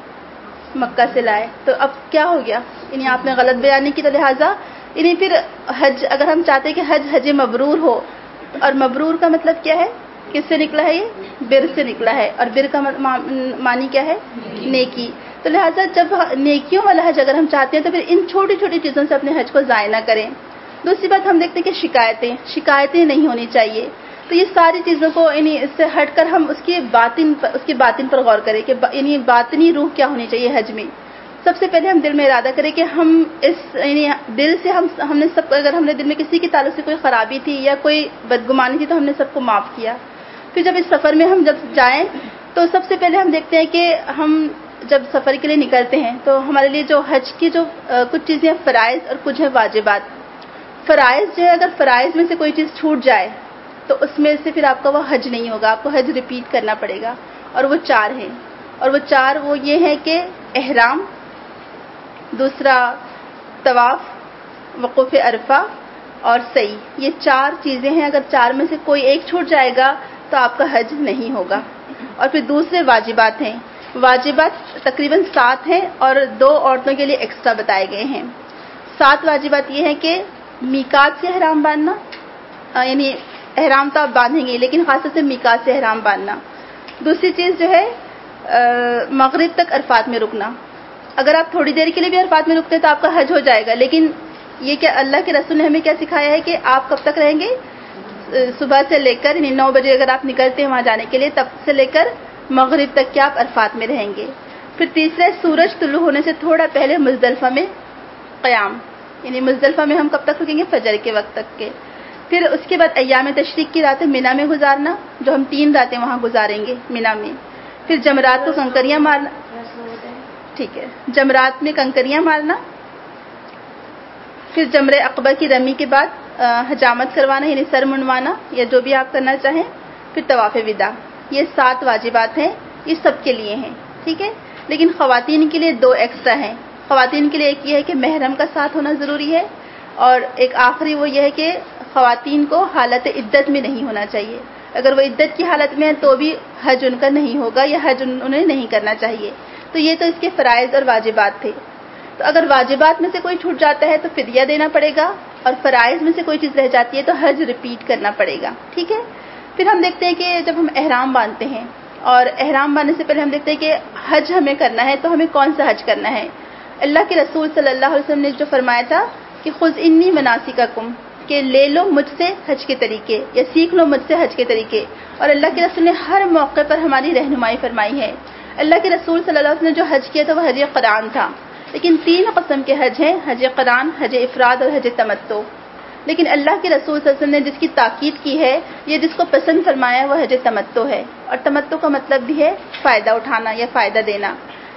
مکہ سے لائے۔ تو اب کیا ہو گیا، یعنی آپ نے غلط بیانی کی، تو لہٰذا یعنی پھر حج اگر ہم چاہتے ہیں کہ حج مبرور ہو، اور مبرور کا مطلب کیا ہے، کس سے نکلا ہے، یہ بر سے نکلا ہے، اور بر کا معنی کیا ہے، نیکی۔ تو لہٰذا جب نیکیوں والا حج اگر ہم چاہتے ہیں تو پھر ان چھوٹی چھوٹی چیزوں سے اپنے حج کو ضائع نہ کریں۔ دوسری بات ہم دیکھتے ہیں کہ شکایتیں نہیں ہونی چاہیے۔ تو یہ ساری چیزوں کو یعنی اس سے ہٹ کر ہم اس کی باطن پر غور کریں کہ یعنی باطنی روح کیا ہونی چاہیے حج میں۔ سب سے پہلے ہم دل میں ارادہ کریں کہ ہم اس یعنی دل سے ہم نے سب، اگر ہم نے دل میں کسی کے تعلق سے کوئی خرابی تھی یا کوئی بدگمانی تھی تو ہم نے سب کو معاف کیا. پھر جب اس سفر میں ہم جب جائیں تو سب سے پہلے ہم دیکھتے ہیں کہ ہم جب سفر کے لیے نکلتے ہیں تو ہمارے لیے جو حج کی جو کچھ چیزیں فرائض اور کچھ ہے واجبات. فرائض جو ہے، اگر فرائض میں سے کوئی چیز چھوٹ جائے تو اس میں سے پھر آپ کا وہ حج نہیں ہوگا، آپ کو حج ریپیٹ کرنا پڑے گا. اور وہ 4 ہیں، اور وہ 4 وہ یہ ہیں کہ احرام، دوسرا طواف، وقوف عرفہ اور سعی. یہ 4 چیزیں ہیں، اگر 4 میں سے کوئی ایک چھوٹ جائے گا تو آپ کا حج نہیں ہوگا. اور پھر دوسرے واجبات ہیں. واجبات تقریباً 7 ہیں اور 2 عورتوں کے لیے ایکسٹرا بتائے گئے ہیں. 7 واجبات یہ ہیں کہ میقات سے احرام باندھنا، یعنی احرام تو آپ باندھیں گے لیکن خاص طور سے میقات سے احرام باندھنا. دوسری چیز جو ہے مغرب تک عرفات میں رکنا. اگر آپ تھوڑی دیر کے لیے بھی عرفات میں رکتے ہیں تو آپ کا حج ہو جائے گا، لیکن یہ کہ اللہ کے رسول نے ہمیں کیا سکھایا ہے کہ آپ کب تک رہیں گے؟ صبح سے لے کر یعنی 9 بجے اگر آپ نکلتے ہیں وہاں جانے کے لیے، تب سے لے کر مغرب تک کیا آپ عرفات میں رہیں گے. پھر تیسرا سورج طلوع ہونے سے تھوڑا پہلے مزدلفہ میں قیام، یعنی مزدلفہ میں ہم کب تک رکیں گے؟ فجر کے وقت تک کے. پھر اس کے بعد ایام تشریق کی راتیں مینا میں گزارنا، جو ہم 3 راتیں وہاں گزاریں گے مینا میں. پھر جمرات کو کنکریاں مارنا، ٹھیک ہے، جمرات میں کنکریاں مارنا. پھر جمرہ عقبہ کی رمی کے بعد حجامت کروانا، یعنی سر منڈوانا یا جو بھی آپ کرنا چاہیں. پھر طواف وداع. یہ 7 واجبات ہیں، یہ سب کے لیے ہیں، ٹھیک ہے. لیکن خواتین کے لیے 2 ایکسٹرا ہیں. خواتین کے لیے ایک یہ ہے کہ محرم کا ساتھ ہونا ضروری ہے، اور ایک آخری وہ یہ ہے کہ خواتین کو حالت عدت میں نہیں ہونا چاہیے. اگر وہ عدت کی حالت میں ہے تو بھی حج ان کا نہیں ہوگا یا حج انہیں نہیں کرنا چاہیے. تو یہ تو اس کے فرائض اور واجبات تھے. تو اگر واجبات میں سے کوئی چھوٹ جاتا ہے تو فدیہ دینا پڑے گا، اور فرائض میں سے کوئی چیز رہ جاتی ہے تو حج ریپیٹ کرنا پڑے گا، ٹھیک ہے. پھر ہم دیکھتے ہیں کہ جب ہم احرام باندھتے ہیں، اور احرام باندھنے سے پہلے ہم دیکھتے ہیں کہ حج ہمیں کرنا ہے تو ہمیں کون سا حج کرنا ہے. اللہ کے رسول صلی اللہ علیہ وسلم نے جو فرمایا تھا کہ خذ انی مناسککم، کہ لے لو مجھ سے حج کے طریقے یا سیکھ لو مجھ سے حج کے طریقے. اور اللہ کے رسول نے ہر موقع پر ہماری رہنمائی فرمائی ہے. اللہ کے رسول صلی اللہ علیہ وسلم نے جو حج کیا تھا وہ حج قران تھا. لیکن 3 قسم کے حج ہیں، حج قران، حج افراد اور حج تمتع. لیکن اللہ کے رسول صلی اللہ علیہ وسلم نے جس کی تاکید کی ہے، یہ جس کو پسند فرمایا ہے، وہ حج تمتع ہے. اور تمتع کا مطلب بھی ہے فائدہ اٹھانا یا فائدہ دینا.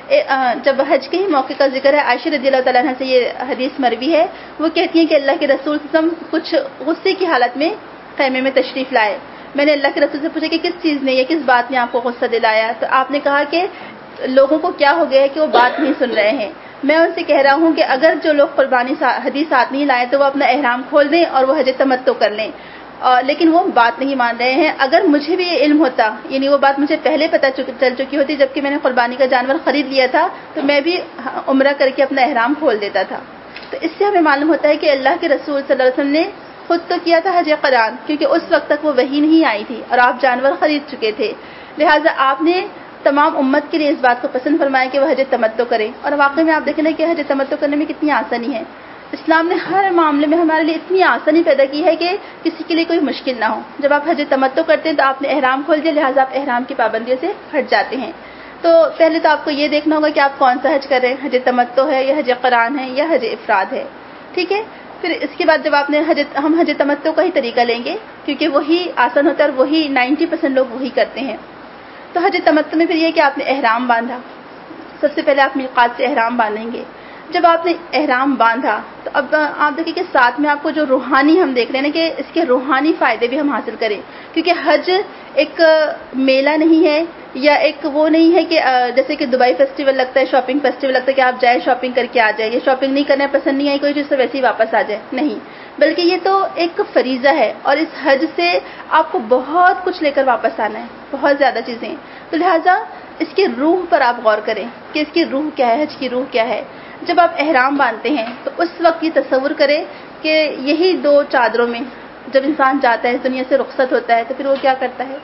جب حج کے ہی موقع کا ذکر ہے، عائشہ رضی اللہ تعالیٰ عنہ سے یہ حدیث مروی ہے، وہ کہتی ہیں کہ اللہ کے رسول صلی اللہ علیہ وسلم کچھ غصے کی حالت میں خیمے میں تشریف لائے. میں نے اللہ کے رسول سے پوچھا کہ کس چیز نے یا کس بات نے آپ کو غصہ دلایا؟ تو آپ نے کہا کہ لوگوں کو کیا ہو گیا ہے کہ وہ بات نہیں سن رہے ہیں. میں ان سے کہہ رہا ہوں کہ اگر جو لوگ قربانی حدیث ساتھ نہیں لائے تو وہ اپنا احرام کھول دیں اور وہ حج تمتع کر لیں، لیکن وہ بات نہیں مان رہے ہیں. اگر مجھے بھی یہ علم ہوتا، یعنی وہ بات مجھے پہلے پتہ چل چکی ہوتی جبکہ میں نے قربانی کا جانور خرید لیا تھا، تو میں بھی عمرہ کر کے اپنا احرام کھول دیتا تھا. تو اس سے ہمیں معلوم ہوتا ہے کہ اللہ کے رسول صلی اللہ علیہ وسلم نے خود تو کیا تھا حج قران، کیونکہ اس وقت تک وہ وحی نہیں آئی تھی اور آپ جانور خرید چکے تھے. لہٰذا آپ نے تمام امت کے لیے اس بات کو پسند فرمایا کہ وہ حج تمتع کریں. اور واقعی میں آپ دیکھیں نا کہ حج تمتع کرنے میں کتنی آسانی ہے. اسلام نے ہر معاملے میں ہمارے لیے اتنی آسانی پیدا کی ہے کہ کسی کے لیے کوئی مشکل نہ ہو. جب آپ حج تمتع کرتے ہیں تو آپ نے احرام کھول دیا، لہٰذا آپ احرام کی پابندیوں سے ہٹ جاتے ہیں. تو پہلے تو آپ کو یہ دیکھنا ہوگا کہ آپ کون سا حج کر رہے ہیں، حج تمتع ہے یا حج قران ہے یا حج افراد ہے، ٹھیک ہے. پھر اس کے بعد جب آپ نے ہم حج تمتع کا ہی طریقہ لیں گے کیونکہ وہی آسان ہوتا ہے اور وہی 90% لوگ وہی کرتے ہیں. تو حج تمتع میں پھر یہ کہ آپ نے احرام باندھا. سب سے پہلے آپ میقات سے احرام باندھیں گے. جب آپ نے احرام باندھا تو اب آپ دیکھیں کہ ساتھ میں آپ کو جو روحانی ہم دیکھ رہے ہیں نا کہ اس کے روحانی فائدے بھی ہم حاصل کریں، کیونکہ حج ایک میلہ نہیں ہے یا ایک وہ نہیں ہے کہ جیسے کہ دبئی فیسٹیول لگتا ہے، شاپنگ فیسٹیول لگتا ہے کہ آپ جائیں شاپنگ کر کے آ جائیں، یا شاپنگ نہیں کرنا پسند نہیں آئی کوئی چیز تو ویسے ہی واپس آ جائے، نہیں، بلکہ یہ تو ایک فریضہ ہے. اور اس حج سے آپ کو بہت کچھ لے کر واپس آنا ہے، بہت زیادہ چیزیں. تو لہٰذا اس کی روح پر آپ غور کریں کہ اس کی روح کیا ہے، حج کی روح کیا ہے. جب آپ احرام باندھتے ہیں تو اس وقت یہ تصور کریں کہ یہی 2 چادروں میں جب انسان جاتا ہے، اس دنیا سے رخصت ہوتا ہے، تو پھر وہ کیا کرتا ہے؟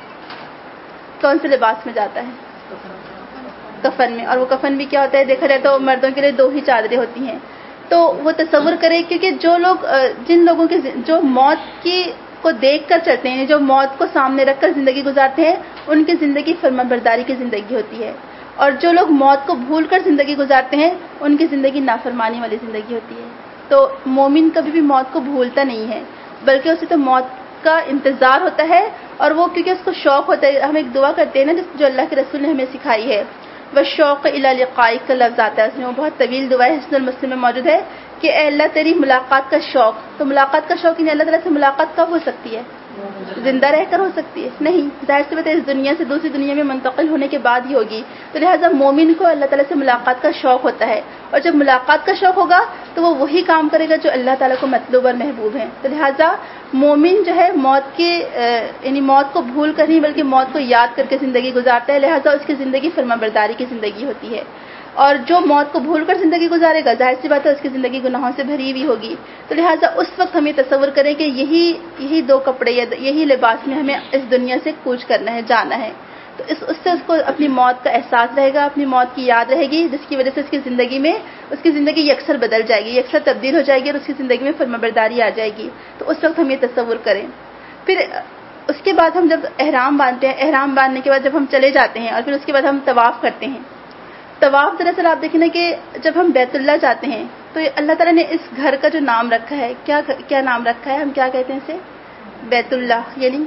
کون سے لباس میں جاتا ہے؟ کفن میں. اور وہ کفن بھی کیا ہوتا ہے؟ دیکھا جائے تو مردوں کے لیے 2 ہی چادریں ہوتی ہیں. تو وہ تصور کریں کیونکہ جو لوگ جن لوگوں کی جو موت کی کو دیکھ کر چلتے ہیں، جو موت کو سامنے رکھ کر زندگی گزارتے ہیں، ان کی زندگی فرمانبرداری کی زندگی ہوتی ہے. اور جو لوگ موت کو بھول کر زندگی گزارتے ہیں ان کی زندگی نافرمانی والی زندگی ہوتی ہے. تو مومن کبھی بھی موت کو بھولتا نہیں ہے، بلکہ اسے تو موت کا انتظار ہوتا ہے، اور وہ کیونکہ اس کو شوق ہوتا ہے. ہم ایک دعا کرتے ہیں نا جو اللہ کے رسول نے ہمیں سکھائی ہے، وَالشَّوْقِ إِلَىٰ لِقَائِكَ کا لفظ آتا ہے اس میں، وہ بہت طویل دعا ہے، حسن المسلم میں موجود ہے کہ اے اللہ تیری ملاقات کا شوق. تو ملاقات کا شوق یعنی اللہ تعالیٰ سے ملاقات کب ہو سکتی ہے؟ زندہ رہ کر ہو سکتی ہے؟ نہیں، ظاہر سی بات ہے اس دنیا سے دوسری دنیا میں منتقل ہونے کے بعد ہی ہوگی. تو لہٰذا مومن کو اللہ تعالیٰ سے ملاقات کا شوق ہوتا ہے، اور جب ملاقات کا شوق ہوگا تو وہ وہی کام کرے گا جو اللہ تعالیٰ کو مطلوب اور محبوب ہے. تو لہٰذا مومن جو ہے موت کے یعنی موت کو بھول کر نہیں بلکہ موت کو یاد کر کے زندگی گزارتا ہے. لہٰذا اس کی زندگی فرمانبرداری کی زندگی ہوتی ہے. اور جو موت کو بھول کر زندگی گزارے گا ظاہر سی بات ہے اس کی زندگی گناہوں سے بھری ہوئی ہوگی. تو لہٰذا اس وقت ہمیں تصور کریں کہ یہی دو کپڑے یا یہی لباس میں ہمیں اس دنیا سے کوچ کرنا ہے، جانا ہے. تو اس سے اس کو اپنی موت کا احساس رہے گا، اپنی موت کی یاد رہے گی، جس کی وجہ سے اس کی زندگی یکسر بدل جائے گی، یکسر تبدیل ہو جائے گی، اور اس کی زندگی میں فرمانبرداری آ جائے گی. تو اس وقت ہم یہ تصور کریں. پھر اس کے بعد ہم جب احرام باندھتے ہیں، احرام باندھنے کے بعد جب ہم چلے جاتے ہیں اور پھر اس کے بعد ہم طواف کرتے ہیں. طواف دراصل آپ دیکھیں نا کہ جب ہم بیت اللہ جاتے ہیں تو اللہ تعالیٰ نے اس گھر کا جو نام رکھا ہے، کیا نام رکھا ہے؟ ہم کیا کہتے ہیں اسے؟ بیت اللہ، یعنی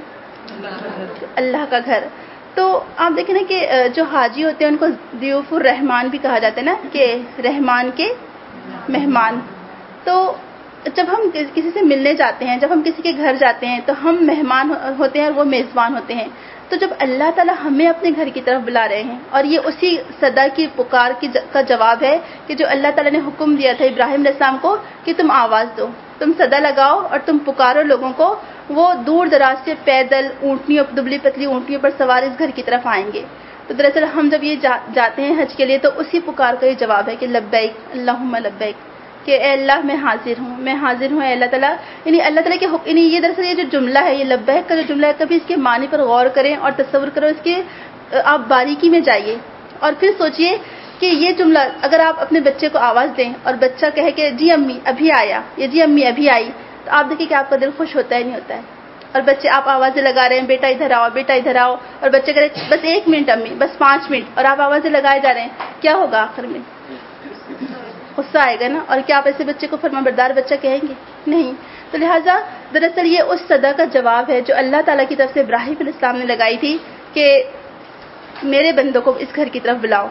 اللہ کا گھر. تو آپ دیکھیں نا کہ جو حاجی ہوتے ہیں ان کو ضیوف الرحمان بھی کہا جاتا ہے نا، کہ رحمان کے مہمان. تو جب ہم کسی سے ملنے جاتے ہیں، جب ہم کسی کے گھر جاتے ہیں تو ہم مہمان ہوتے ہیں اور وہ میزبان ہوتے ہیں. تو جب اللہ تعالیٰ ہمیں اپنے گھر کی طرف بلا رہے ہیں، اور یہ اسی صدا کی پکار کا جواب ہے کہ جو اللہ تعالیٰ نے حکم دیا تھا ابراہیم علیہ السلام کو کہ تم آواز دو، تم صدا لگاؤ اور تم پکارو لوگوں کو. وہ دور دراز سے پیدل اونٹنیوں، دبلی پتلی اونٹنیوں پر سوار اس گھر کی طرف آئیں گے. تو دراصل ہم جب یہ جاتے ہیں حج کے لیے تو اسی پکار کا یہ جواب ہے کہ لبیک اللہم لبیک، کہ اے اللہ میں حاضر ہوں اے اللہ تعالیٰ. یعنی اللہ تعالیٰ کے یعنی یہ دراصل یہ جو جملہ ہے، یہ لبیک کا جو جملہ ہے، کبھی اس کے معنی پر غور کریں اور تصور کرو، اس کے آپ باریکی میں جائیے اور پھر سوچئے کہ یہ جملہ اگر آپ اپنے بچے کو آواز دیں اور بچہ کہے کہ جی امی ابھی آیا یا جی امی ابھی آئی، تو آپ دیکھیں کہ آپ کا دل خوش ہوتا ہے نہیں ہوتا ہے. اور بچے آپ آوازیں لگا رہے ہیں، بیٹا ادھر آؤ بیٹا ادھر آؤ، اور بچے کہہ رہے بس 1 منٹ امی، بس 5 منٹ، اور آپ آوازیں لگائے جا رہے ہیں. کیا ہوگا آخر میں؟ غصہ آئے گا نا. اور کیا آپ ایسے بچے کو فرمانبردار بچہ کہیں گے؟ نہیں. تو لہٰذا دراصل یہ اس صدا کا جواب ہے جو اللہ تعالیٰ کی طرف سے ابراہیم علیہ السلام نے لگائی تھی کہ میرے بندوں کو اس گھر کی طرف بلاؤ،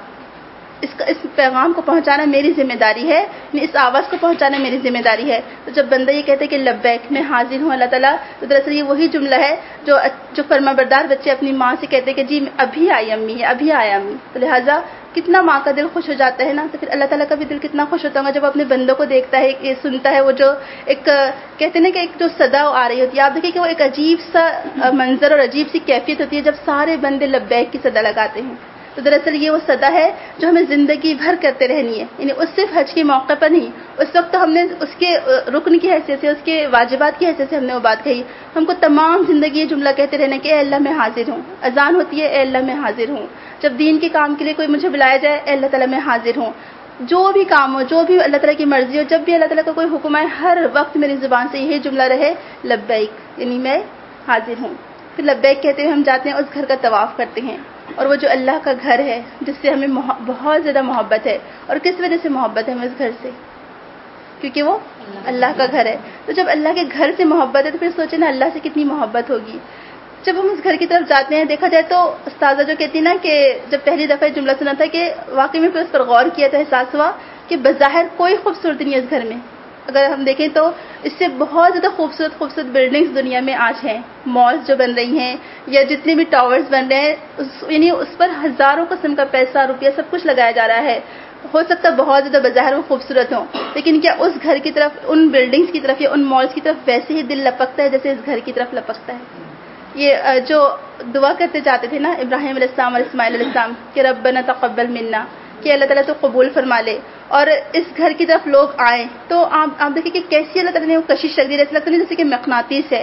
اس پیغام کو پہنچانا میری ذمہ داری ہے، اس آواز کو پہنچانا میری ذمہ داری ہے. تو جب بندہ یہ کہتے کہ لبیک میں حاضر ہوں اللہ تعالیٰ، تو دراصل یہ وہی جملہ ہے جو فرمانبردار بچے اپنی ماں سے کہتے کہ جی ابھی آئی امی، ابھی آیا امی. تو لہٰذا کتنا ماں کا دل خوش ہو جاتا ہے نا. تو پھر اللہ تعالیٰ کا بھی دل کتنا خوش ہوتا ہوگا جب اپنے بندوں کو دیکھتا ہے، یہ سنتا ہے. وہ جو ایک کہتے ہیں نا کہ ایک جو صدا آ رہی ہوتی ہے، آپ دیکھیں کہ وہ ایک عجیب سا منظر اور عجیب سی کیفیت ہوتی ہے جب سارے بندے لبیک کی صدا لگاتے ہیں. تو دراصل یہ وہ صدا ہے جو ہمیں زندگی بھر کرتے رہنی ہے. یعنی اس صرف حج کے موقع پر نہیں، اس وقت تو ہم نے اس کے رکن کی حیثیت سے، اس کے واجبات کی حیثیت سے ہم نے وہ بات کہی. ہم کو تمام زندگی یہ جملہ کہتے رہنا کہ اے اللہ میں حاضر ہوں. اذان ہوتی ہے اے اللہ میں حاضر ہوں. جب دین کے کام کے لیے کوئی مجھے بلایا جائے اے اللہ تعالیٰ میں حاضر ہوں. جو بھی کام ہو، جو بھی اللہ تعالیٰ کی مرضی ہو، جب بھی اللہ تعالیٰ کا کوئی حکم آئے، ہر وقت میری زبان سے یہی جملہ رہے لبیک، یعنی میں حاضر ہوں. پھر لبیک کہتے ہوئے ہم جاتے ہیں، اس گھر کا طواف کرتے ہیں. اور وہ جو اللہ کا گھر ہے جس سے ہمیں بہت زیادہ محبت ہے. اور کس وجہ سے محبت ہے ہمیں اس گھر سے؟ کیونکہ وہ اللہ کا گھر ہے. تو جب اللہ کے گھر سے محبت ہے تو پھر سوچیں نا اللہ سے کتنی محبت ہوگی. جب ہم اس گھر کی طرف جاتے ہیں، دیکھا جائے تو استاذہ جو کہتی نا کہ جب پہلی دفعہ جملہ سنا تھا کہ واقعی میں پھر اس پر غور کیا تو احساس ہوا کہ بظاہر کوئی خوبصورتی نہیں ہے اس گھر میں. اگر ہم دیکھیں تو اس سے بہت زیادہ خوبصورت بلڈنگز دنیا میں آج ہیں. مالز جو بن رہی ہیں یا جتنے بھی ٹاورز بن رہے ہیں، یعنی اس پر ہزاروں قسم کا پیسہ روپیہ سب کچھ لگایا جا رہا ہے. ہو سکتا ہے بہت زیادہ بظاہر وہ خوبصورت ہوں، لیکن کیا اس گھر کی طرف، ان بلڈنگز کی طرف یا ان مالز کی طرف ویسے ہی دل لپکتا ہے جیسے اس گھر کی طرف لپکتا ہے؟ یہ جو دعا کرتے جاتے تھے نا ابراہیم علیہ السلام اور اسماعیل علیہ السلام کہ ربنا تقبل منا، کہ اللہ تعالیٰ تو قبول فرما لے اور اس گھر کی طرف لوگ آئیں. تو آپ دیکھیں کہ کیسی اللہ تعالیٰ نے وہ کشش رکھ دی. ایسا لگتا نہیں جیسے کہ مقناطیس ہے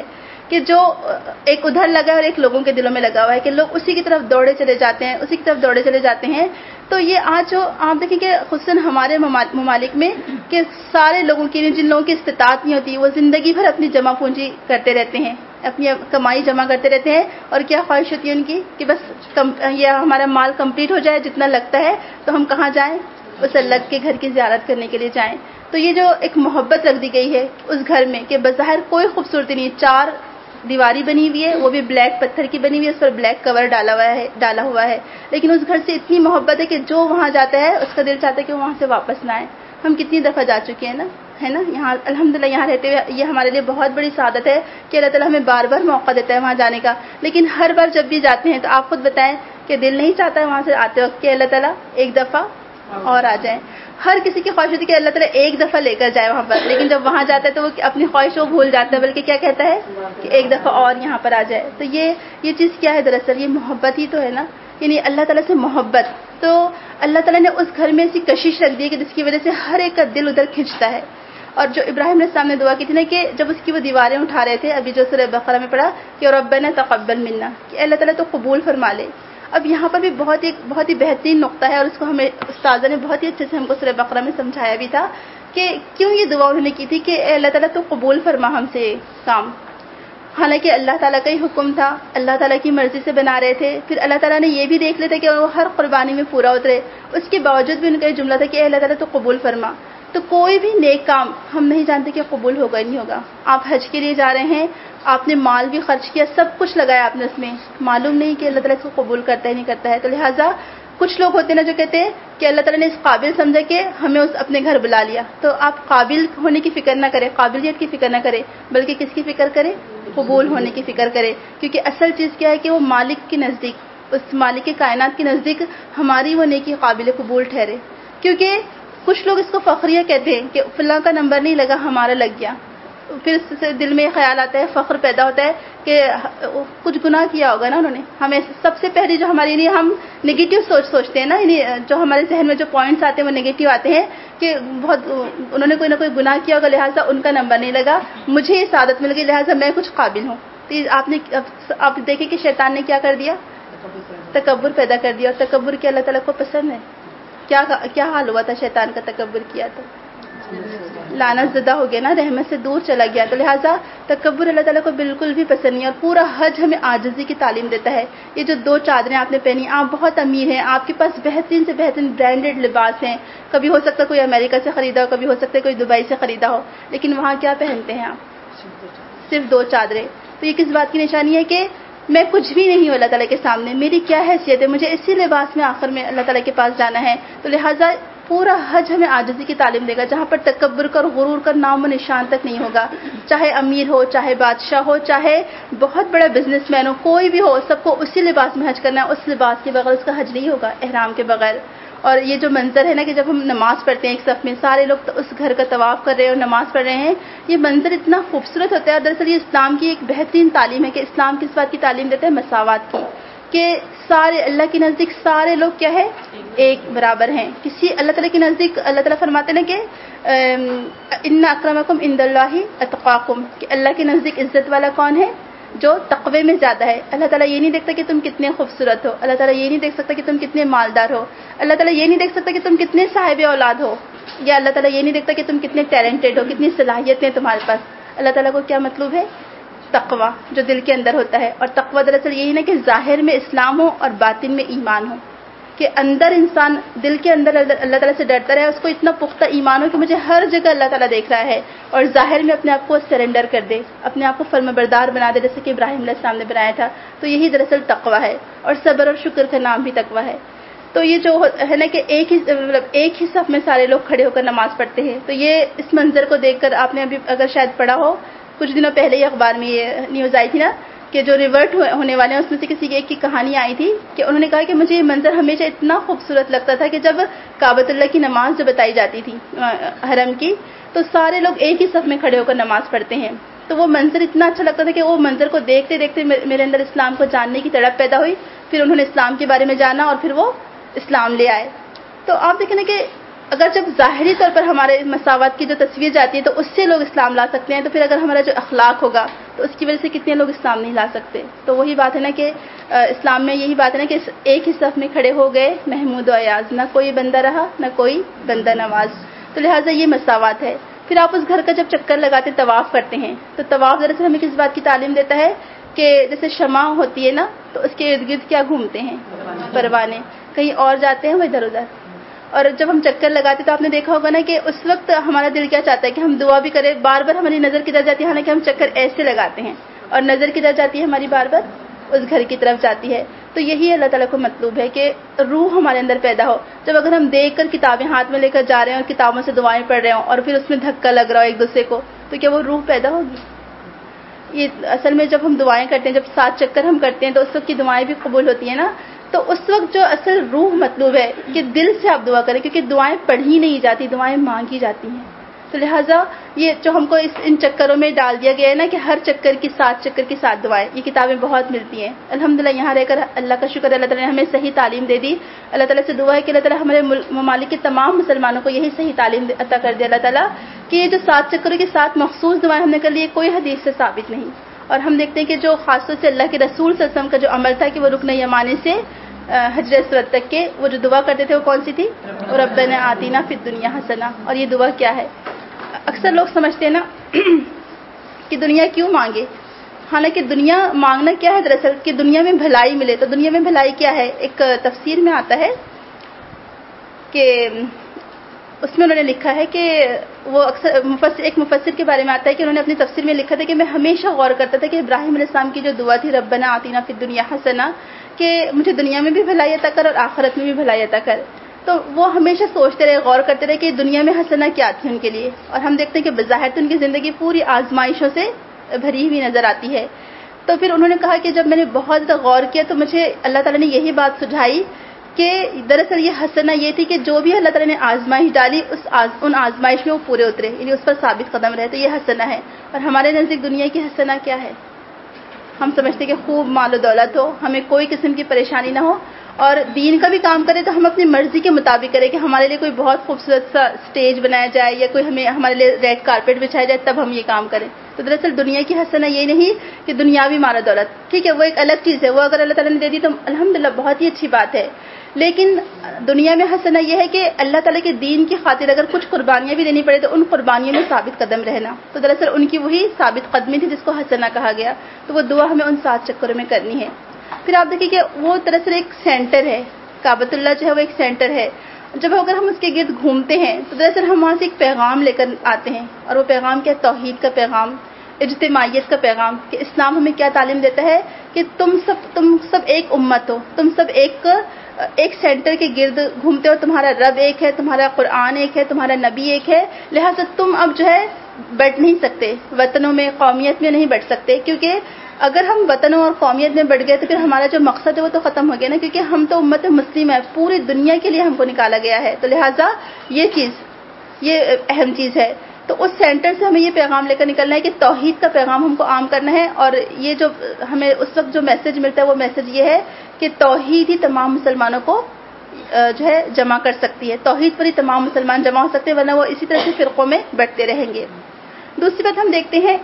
کہ جو ایک ادھر لگا ہے اور ایک لوگوں کے دلوں میں لگا ہوا ہے کہ لوگ اسی کی طرف دوڑے چلے جاتے ہیں، اسی کی طرف دوڑے چلے جاتے ہیں. تو یہ آج جو آپ دیکھیں کہ خصوصاً ہمارے ممالک میں کہ سارے لوگوں کی، جن لوگوں کی استطاعت نہیں ہوتی، وہ زندگی بھر اپنی جمع پونجی کرتے رہتے ہیں، اپنی کمائی جمع کرتے رہتے ہیں، اور کیا خواہش ہوتی ہے ان کی کہ بس یہ ہمارا مال کمپلیٹ ہو جائے، جتنا لگتا ہے تو ہم کہاں جائیں، اس اللہ کے گھر کی زیارت کرنے کے لیے جائیں. تو یہ جو ایک محبت رکھ دی گئی ہے اس گھر میں کہ بظاہر کوئی خوبصورتی نہیں، 4 دیواری بنی ہوئی ہے، وہ بھی بلیک پتھر کی بنی ہوئی ہے، اس پر بلیک کور ڈالا ہوا ہے، لیکن اس گھر سے اتنی محبت ہے کہ جو وہاں جاتا ہے اس کا دل چاہتا ہے کہ وہ وہاں سے واپس نہ آئے. ہم کتنی دفعہ جا چکے ہیں نا، ہے نا. یہاں الحمدللہ یہاں رہتے ہوئے یہ ہمارے لیے بہت بڑی سعادت ہے کہ اللہ تعالیٰ ہمیں بار بار موقع دیتا ہے وہاں جانے کا. لیکن ہر بار جب بھی جاتے ہیں تو آپ خود بتائیں کہ دل نہیں چاہتا ہے وہاں سے آتے وقت کہ اللہ تعالیٰ ایک دفعہ اور آ جائیں. ہر کسی کی خواہش ہوتی ہے کہ اللہ تعالیٰ ایک دفعہ لے کر جائے وہاں پر، لیکن جب وہاں جاتا ہے تو وہ اپنی خواہش وہ بھول جاتا ہے، بلکہ کیا کہتا ہے کہ ایک دفعہ اور یہاں پر آ جائے. تو یہ چیز کیا ہے؟ دراصل یہ محبت ہی تو ہے نا، یعنی اللہ تعالیٰ سے محبت. تو اللہ تعالیٰ نے اس گھر میں ایسی کشش رکھ دی ہے کہ جس کی وجہ سے ہر ایک کا دل ادھر کھنچتا ہے. اور جو ابراہیم علیہ السلام نے دعا کی تھی نا کہ جب اس کی وہ دیواریں اٹھا رہے تھے، ابھی جو سورہ بقرہ میں پڑھا کہ ربنا تقبل منا، کہ اللہ تعالیٰ تو قبول فرما لے. اب یہاں پر بھی بہت ہی بہترین نقطہ ہے، اور اس کو ہمیں استاذہ نے بہت ہی اچھے سے ہم کو سورہ بقرہ میں سمجھایا بھی تھا کہ کیوں یہ دعا انہوں نے کی تھی کہ اے اللہ تعالیٰ تو قبول فرما ہم سے کام. حالانکہ اللہ تعالیٰ کا ہی حکم تھا، اللہ تعالیٰ کی مرضی سے بنا رہے تھے. پھر اللہ تعالیٰ نے یہ بھی دیکھ لیتے کہ وہ ہر قربانی میں پورا اترے، اس کے باوجود بھی ان کا یہ جملہ تھا کہ اے اللہ تعالیٰ تو قبول فرما. تو کوئی بھی نیک کام ہم نہیں جانتے کہ قبول ہوگا نہیں ہوگا. آپ حج کے لیے جا رہے ہیں، آپ نے مال بھی خرچ کیا، سب کچھ لگایا آپ نے اس میں، معلوم نہیں کہ اللہ تعالیٰ اس کو قبول کرتا ہے نہیں کرتا ہے. تو لہٰذا کچھ لوگ ہوتے ہیں نا جو کہتے ہیں کہ اللہ تعالیٰ نے اس قابل سمجھا کہ ہمیں اپنے گھر بلا لیا. تو آپ قابل ہونے کی فکر نہ کریں، قابلیت کی فکر نہ کریں، بلکہ کس کی فکر کریں؟ قبول ہونے کی فکر کریں. کیونکہ اصل چیز کیا ہے کہ وہ مالک کے نزدیک، اس مالک کے کائنات کے نزدیک ہماری وہ نیکی قابل قبول ٹھہرے. کیونکہ کچھ لوگ اس کو فخریہ کہتے ہیں کہ فلاں کا نمبر نہیں لگا، ہمارا لگ گیا. پھر اس سے دل میں خیال آتا ہے، فخر پیدا ہوتا ہے کہ کچھ گناہ کیا ہوگا نا انہوں نے. ہمیں سب سے پہلی جو ہمارے لیے ہم نگیٹو سوچتے ہیں نا، یعنی جو ہمارے ذہن میں جو پوائنٹس آتے ہیں وہ نگیٹو آتے ہیں کہ بہت انہوں نے کوئی نہ کوئی گناہ کیا ہوگا، لہٰذا ان کا نمبر نہیں لگا، مجھے یہ سعادت مل گئی، لہٰذا میں کچھ قابل ہوں. تو آپ دیکھیں کہ شیطان نے کیا کر دیا؟ تکبر پیدا کر دیا. اور تکبر کیا اللہ تعالیٰ کو پسند ہے؟ کیا حال ہوا تھا شیطان کا؟ تکبر کیا تو لعنت زدہ ہو گیا نا، رحمت سے دور چلا گیا. تو لہٰذا تکبر اللہ تعالیٰ کو بالکل بھی پسند نہیں. اور پورا حج ہمیں عاجزی کی تعلیم دیتا ہے. یہ جو 2 چادریں آپ نے پہنی، آپ بہت امیر ہیں، آپ کے پاس بہترین سے بہترین برانڈڈ لباس ہیں، کبھی ہو سکتا کوئی امریکہ سے خریدا ہو، کبھی ہو سکتا ہے کوئی دبئی سے خریدا ہو، لیکن وہاں کیا پہنتے ہیں آپ؟ صرف 2 چادریں. تو یہ کس بات کی نشانی ہے کہ میں کچھ بھی نہیں ہوں اللہ تعالیٰ کے سامنے، میری کیا حیثیت ہے، مجھے اسی لباس میں آخر میں اللہ تعالیٰ کے پاس جانا ہے. تو لہٰذا پورا حج ہمیں عاجزی کی تعلیم دے گا، جہاں پر تکبر کا اور غرور کا نام و نشان تک نہیں ہوگا. چاہے امیر ہو، چاہے بادشاہ ہو، چاہے بہت بڑا بزنس مین ہو، کوئی بھی ہو، سب کو اسی لباس میں حج کرنا ہے. اس لباس کے بغیر اس کا حج نہیں ہوگا، احرام کے بغیر. اور یہ جو منظر ہے نا کہ جب ہم نماز پڑھتے ہیں ایک صف میں، سارے لوگ تو اس گھر کا طواف کر رہے ہیں اور نماز پڑھ رہے ہیں، یہ منظر اتنا خوبصورت ہوتا ہے. دراصل یہ اسلام کی ایک بہترین تعلیم ہے کہ اسلام کس بات کی تعلیم دیتا ہے؟ مساوات کی، کہ سارے اللہ کے نزدیک سارے لوگ کیا ہے؟ ایک برابر ہیں. کسی اللہ تعالیٰ کے نزدیک اللہ تعالیٰ فرماتے ہیں کہ ان اکرمکم عند اللہ اتقاکم، کہ اللہ کے نزدیک عزت والا کون ہے؟ جو تقوی میں زیادہ ہے. اللہ تعالیٰ یہ نہیں دیکھتا کہ تم کتنے خوبصورت ہو، اللہ تعالیٰ یہ نہیں دیکھ سکتا کہ تم کتنے مالدار ہو، اللہ تعالیٰ یہ نہیں دیکھ سکتا کہ تم کتنے صاحب اولاد ہو، یا اللہ تعالیٰ یہ نہیں دیکھتا کہ تم کتنے ٹیلنٹڈ ہو، کتنی صلاحیتیں تمہارے پاس. اللہ تعالیٰ کو کیا مطلوب ہے؟ تقوی جو دل کے اندر ہوتا ہے. اور تقوی دراصل یہی نا کہ ظاہر میں اسلام ہو اور باطن میں ایمان ہو، کہ اندر انسان دل کے اندر اللہ تعالیٰ سے ڈرتا رہے، اس کو اتنا پختہ ایمان ہو کہ مجھے ہر جگہ اللہ تعالیٰ دیکھ رہا ہے، اور ظاہر میں اپنے آپ کو سرنڈر کر دے، اپنے آپ کو فرمانبردار بنا دے، جیسے کہ ابراہیم علیہ السلام نے بنایا تھا. تو یہی دراصل تقوی ہے. اور صبر اور شکر کا نام بھی تقوی ہے. تو یہ جو ہے نا کہ ایک ہی صف میں سارے لوگ کھڑے ہو کر نماز پڑھتے ہیں. تو یہ اس منظر کو دیکھ کر آپ نے ابھی اگر شاید پڑھا ہو، کچھ دنوں پہلے ہی اخبار میں یہ نیوز آئی تھی نا کہ جو ریورٹ ہونے والے ہیں اس میں سے کسی ایک کی کہانی آئی تھی کہ انہوں نے کہا کہ مجھے یہ منظر ہمیشہ اتنا خوبصورت لگتا تھا کہ جب کعبۃ اللہ کی نماز جو بتائی جاتی تھی حرم کی، تو سارے لوگ ایک ہی صف میں کھڑے ہو کر نماز پڑھتے ہیں. تو وہ منظر اتنا اچھا لگتا تھا کہ وہ منظر کو دیکھتے دیکھتے میرے اندر اسلام کو جاننے کی تڑپ پیدا ہوئی. پھر انہوں نے اسلام کے بارے میں جانا اور پھر وہ اسلام لے آئے. تو آپ دیکھیں نا کہ اگر جب ظاہری طور پر ہمارے مساوات کی جو تصویر جاتی ہے تو اس سے لوگ اسلام لا سکتے ہیں، تو پھر اگر ہمارا جو اخلاق ہوگا تو اس کی وجہ سے کتنے لوگ اسلام نہیں لا سکتے. تو وہی بات ہے نا کہ اسلام میں یہی بات ہے نا کہ ایک ہی صف میں کھڑے ہو گئے محمود و ایاز, نہ کوئی بندہ رہا نہ کوئی بندہ نواز. تو لہٰذا یہ مساوات ہے. پھر آپ اس گھر کا جب چکر لگاتے طواف کرتے ہیں تو طواف دراصل ہمیں کس بات کی تعلیم دیتا ہے کہ جیسے شمع ہوتی ہے نا تو اس کے ارد گرد کیا گھومتے ہیں پروانے, کہیں اور جاتے ہیں وہ ادھر ادھر. اور جب ہم چکر لگاتے تو آپ نے دیکھا ہوگا نا کہ اس وقت ہمارا دل کیا چاہتا ہے کہ ہم دعا بھی کریں, بار بار ہماری نظر کدھر جاتی ہے, حالانکہ ہم چکر ایسے لگاتے ہیں اور نظر کدھر جاتی ہے ہماری بار بار اس گھر کی طرف جاتی ہے. تو یہی اللہ تعالیٰ کو مطلوب ہے کہ روح ہمارے اندر پیدا ہو. جب اگر ہم دیکھ کر کتابیں ہاتھ میں لے کر جا رہے ہیں اور کتابوں سے دعائیں پڑھ رہے ہوں اور پھر اس میں دھکا لگ رہا ہو ایک دوسرے کو, تو کیا وہ روح پیدا ہوگی؟ یہ اصل میں جب ہم دعائیں کرتے ہیں, جب 7 چکر ہم کرتے ہیں تو اس وقت کی دعائیں بھی قبول ہوتی ہیں نا. تو اس وقت جو اصل روح مطلوب ہے کہ دل سے آپ دعا کریں, کیونکہ دعائیں پڑھی نہیں جاتی, دعائیں مانگی جاتی ہیں. تو لہٰذا یہ جو ہم کو ان چکروں میں ڈال دیا گیا ہے نا کہ ہر چکر کی 7 چکر کی 7 دعائیں, یہ کتابیں بہت ملتی ہیں الحمدللہ. یہاں رہ کر اللہ کا شکر, اللہ تعالیٰ نے ہمیں صحیح تعلیم دے دی. اللہ تعالیٰ سے دعا ہے کہ اللہ تعالیٰ ہمارے ممالک کے تمام مسلمانوں کو یہی صحیح تعلیم عطا کر دے اللہ تعالیٰ کہ یہ جو 7 چکروں کی 7 مخصوص دعائیں ہم نے کر لی, کوئی حدیث سے ثابت نہیں. اور ہم دیکھتے ہیں کہ جو خاص طور سے اللہ کے رسول صلی اللہ علیہ وسلم کا جو عمل تھا کہ وہ رکن یمانی سے حجر اسود تک کے وہ جو دعا کرتے تھے وہ کون سی تھی؟ ربنا آتینا فی الدنیا حسنہ. اور یہ دعا کیا ہے؟ اکثر لوگ سمجھتے ہیں نا کہ دنیا کیوں مانگے, حالانکہ دنیا مانگنا کیا ہے دراصل کہ دنیا میں بھلائی ملے. تو دنیا میں بھلائی کیا ہے؟ ایک تفسیر میں آتا ہے کہ اس میں انہوں نے لکھا ہے کہ وہ اکثر ایک مفسر کے بارے میں آتا ہے کہ انہوں نے اپنی تفسیر میں لکھا تھا کہ میں ہمیشہ غور کرتا تھا کہ ابراہیم علیہ السلام کی جو دعا تھی ربنا آتینا فی الدنیا حسنہ, کہ مجھے دنیا میں بھی بھلائی عطا کر اور آخرت میں بھی بھلائی عطا کر. تو وہ ہمیشہ سوچتے رہے, غور کرتے رہے کہ دنیا میں حسنہ کیا تھی ان کے لیے. اور ہم دیکھتے ہیں کہ بظاہر تو ان کی زندگی پوری آزمائشوں سے بھری ہوئی نظر آتی ہے. تو پھر انہوں نے کہا کہ جب میں نے بہت زیادہ غور کیا تو مجھے اللہ تعالیٰ نے یہی بات سجھائی کہ دراصل یہ حسنہ یہ تھی کہ جو بھی اللہ تعالیٰ نے آزمائش ڈالی ان آزمائش میں وہ پورے اترے, یعنی اس پر ثابت قدم رہے. تو یہ حسنہ ہے. اور ہمارے نزدیک دنیا کی حسنہ کیا ہے؟ ہم سمجھتے کہ خوب مال و دولت ہو, ہمیں کوئی قسم کی پریشانی نہ ہو, اور دین کا بھی کام کرے تو ہم اپنی مرضی کے مطابق کریں کہ ہمارے لیے کوئی بہت خوبصورت سا اسٹیج بنایا جائے یا کوئی ہمارے لیے ریڈ کارپیٹ بچھایا جائے تب ہم یہ کام کریں. تو دراصل دنیا کی حسنہ یہ نہیں کہ دنیاوی مال و دولت, ٹھیک ہے وہ ایک الگ چیز ہے, وہ اگر اللہ تعالیٰ نے دے دی تو الحمدللہ بہت ہی اچھی بات ہے. لیکن دنیا میں حسنہ یہ ہے کہ اللہ تعالیٰ کے دین کی خاطر اگر کچھ قربانیاں بھی دینی پڑے تو ان قربانیوں میں ثابت قدم رہنا. تو دراصل ان کی وہی ثابت قدمی تھی جس کو حسنہ کہا گیا. تو وہ دعا ہمیں ان 7 چکروں میں کرنی ہے. پھر آپ دیکھیں کہ وہ دراصل ایک سینٹر ہے, کعبۃ اللہ جو ہے وہ ایک سینٹر ہے. جب اگر ہم اس کے گرد گھومتے ہیں تو دراصل ہم وہاں سے ایک پیغام لے کر آتے ہیں, اور وہ پیغام کیا؟ توحید کا پیغام, اجتماعیت کا پیغام. کہ اسلام ہمیں کیا تعلیم دیتا ہے کہ تم سب ایک امت ہو, تم سب ایک سینٹر کے گرد گھومتے ہو, تمہارا رب ایک ہے, تمہارا قرآن ایک ہے, تمہارا نبی ایک ہے. لہٰذا تم اب جو ہے بٹ نہیں سکتے, وطنوں میں قومیت میں نہیں بٹ سکتے, کیونکہ اگر ہم وطنوں اور قومیت میں بٹ گئے تو پھر ہمارا جو مقصد ہے وہ تو ختم ہو گیا نا, کیونکہ ہم تو امت مسلم ہے, پوری دنیا کے لیے ہم کو نکالا گیا ہے. تو لہٰذا یہ اہم چیز ہے. تو اس سینٹر سے ہمیں یہ پیغام لے کر نکلنا ہے کہ توحید کا پیغام ہم کو عام کرنا ہے. اور یہ جو ہمیں اس وقت جو میسج ملتا ہے وہ میسج یہ ہے کہ توحید ہی تمام مسلمانوں کو جو ہے جمع کر سکتی ہے, توحید پر ہی تمام مسلمان جمع ہو سکتے ہیں, ورنہ وہ اسی طرح سے فرقوں میں بٹتے رہیں گے. دوسری بات ہم دیکھتے ہیں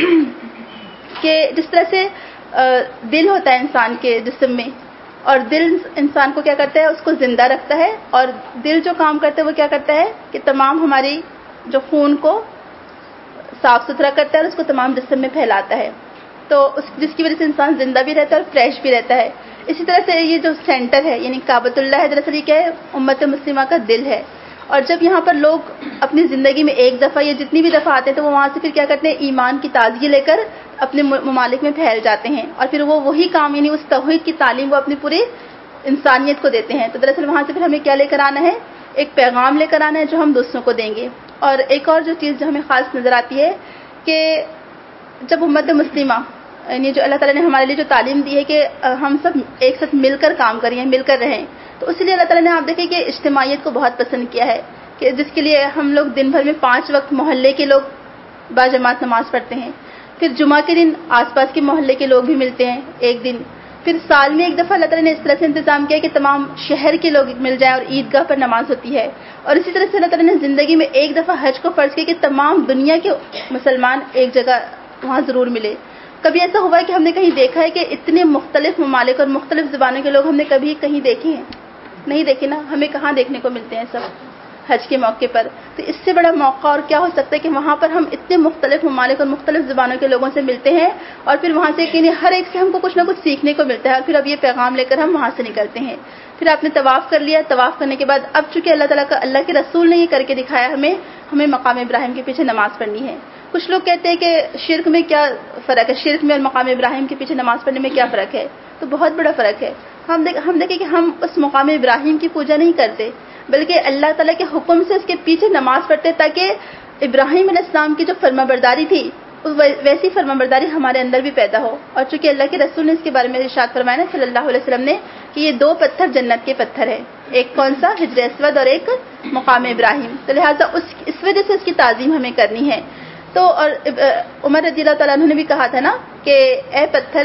کہ جس طرح سے دل ہوتا ہے انسان کے جسم میں, اور دل انسان کو کیا کرتا ہے؟ اس کو زندہ رکھتا ہے. اور دل جو کام کرتا ہے وہ کیا کرتا ہے کہ تمام ہماری جو خون کو صاف ستھرا کرتا ہے اور اس کو تمام جسم میں پھیلاتا ہے. تو جس کی وجہ سے انسان زندہ بھی رہتا ہے اور فریش بھی رہتا ہے. اسی طرح سے یہ جو سینٹر ہے یعنی کعبۃ اللہ ہے, دراصل یہ کیا ہے؟ امت مسلمہ کا دل ہے. اور جب یہاں پر لوگ اپنی زندگی میں ایک دفعہ یا جتنی بھی دفعہ آتے ہیں تو وہ وہاں سے پھر کیا کرتے ہیں؟ ایمان کی تازگی لے کر اپنے ممالک میں پھیل جاتے ہیں, اور پھر وہ وہی کام یعنی اس توحید کی تعلیم وہ اپنی پوری انسانیت کو دیتے ہیں. تو دراصل وہاں سے پھر ہمیں کیا لے کر آنا ہے؟ ایک پیغام لے کر آنا ہے جو ہم دوسروں کو دیں گے. اور ایک اور جو چیز جو ہمیں خاص نظر آتی ہے کہ جب امت مسلمہ یعنی جو اللہ تعالیٰ نے ہمارے لیے جو تعلیم دی ہے کہ ہم سب ایک ساتھ مل کر کام کریں, مل کر رہیں, تو اسی لیے اللہ تعالیٰ نے آپ دیکھیں کہ اجتماعیت کو بہت پسند کیا ہے, کہ جس کے لیے ہم لوگ دن بھر میں 5 وقت محلے کے لوگ باجماعت نماز پڑھتے ہیں. پھر جمعہ کے دن آس پاس کے محلے کے لوگ بھی ملتے ہیں ایک دن. پھر سال میں ایک دفعہ اللہ تعالیٰ نے اس طرح سے انتظام کیا کہ تمام شہر کے لوگ مل جائیں اور عیدگاہ پر نماز ہوتی ہے. اور اسی طرح سے اللہ تعالیٰ نے زندگی میں ایک دفعہ حج کو فرض کیا کہ تمام دنیا کے مسلمان ایک جگہ وہاں ضرور ملے. کبھی ایسا ہوا ہے کہ ہم نے کہیں دیکھا ہے کہ اتنے مختلف ممالک اور مختلف زبانوں کے لوگ ہم نے کبھی کہیں دیکھے ہیں؟ نہیں دیکھے نا. ہمیں کہاں دیکھنے کو ملتے ہیں سب حج کے موقع پر. تو اس سے بڑا موقع اور کیا ہو سکتا ہے کہ وہاں پر ہم اتنے مختلف ممالک اور مختلف زبانوں کے لوگوں سے ملتے ہیں اور پھر وہاں سے ہر ایک سے ہم کو کچھ نہ کچھ سیکھنے کو ملتا ہے اور پھر اب یہ پیغام لے کر ہم وہاں سے نکلتے ہیں. پھر آپ نے طواف کر لیا. طواف کرنے کے بعد اب چونکہ اللہ کے رسول نے یہ کر کے دکھایا ہمیں مقام ابراہیم کے پیچھے نماز پڑھنی ہے. کچھ لوگ کہتے ہیں کہ شرک میں کیا فرق ہے, شرک میں اور مقام ابراہیم کے پیچھے نماز پڑھنے میں کیا فرق ہے؟ تو بہت بڑا فرق ہے. ہم دیکھیں کہ ہم اس مقام ابراہیم کی پوجا نہیں کرتے بلکہ اللہ تعالیٰ کے حکم سے اس کے پیچھے نماز پڑھتے تاکہ ابراہیم علیہ السلام کی جو فرمانبرداری تھی ویسی فرمانبرداری ہمارے اندر بھی پیدا ہو. اور چونکہ اللہ کے رسول نے اس کے بارے میں ارشاد فرمایا نا صلی اللہ علیہ وسلم نے کہ یہ 2 پتھر جنت کے پتھر ہیں, ایک کون سا؟ حجر اسود اور ایک مقام ابراہیم. تو لہٰذا اس وجہ سے اس کی تعظیم ہمیں کرنی ہے. تو اور عمر رضی اللہ تعالیٰ عنہ نے بھی کہا تھا نا کہ اے پتھر,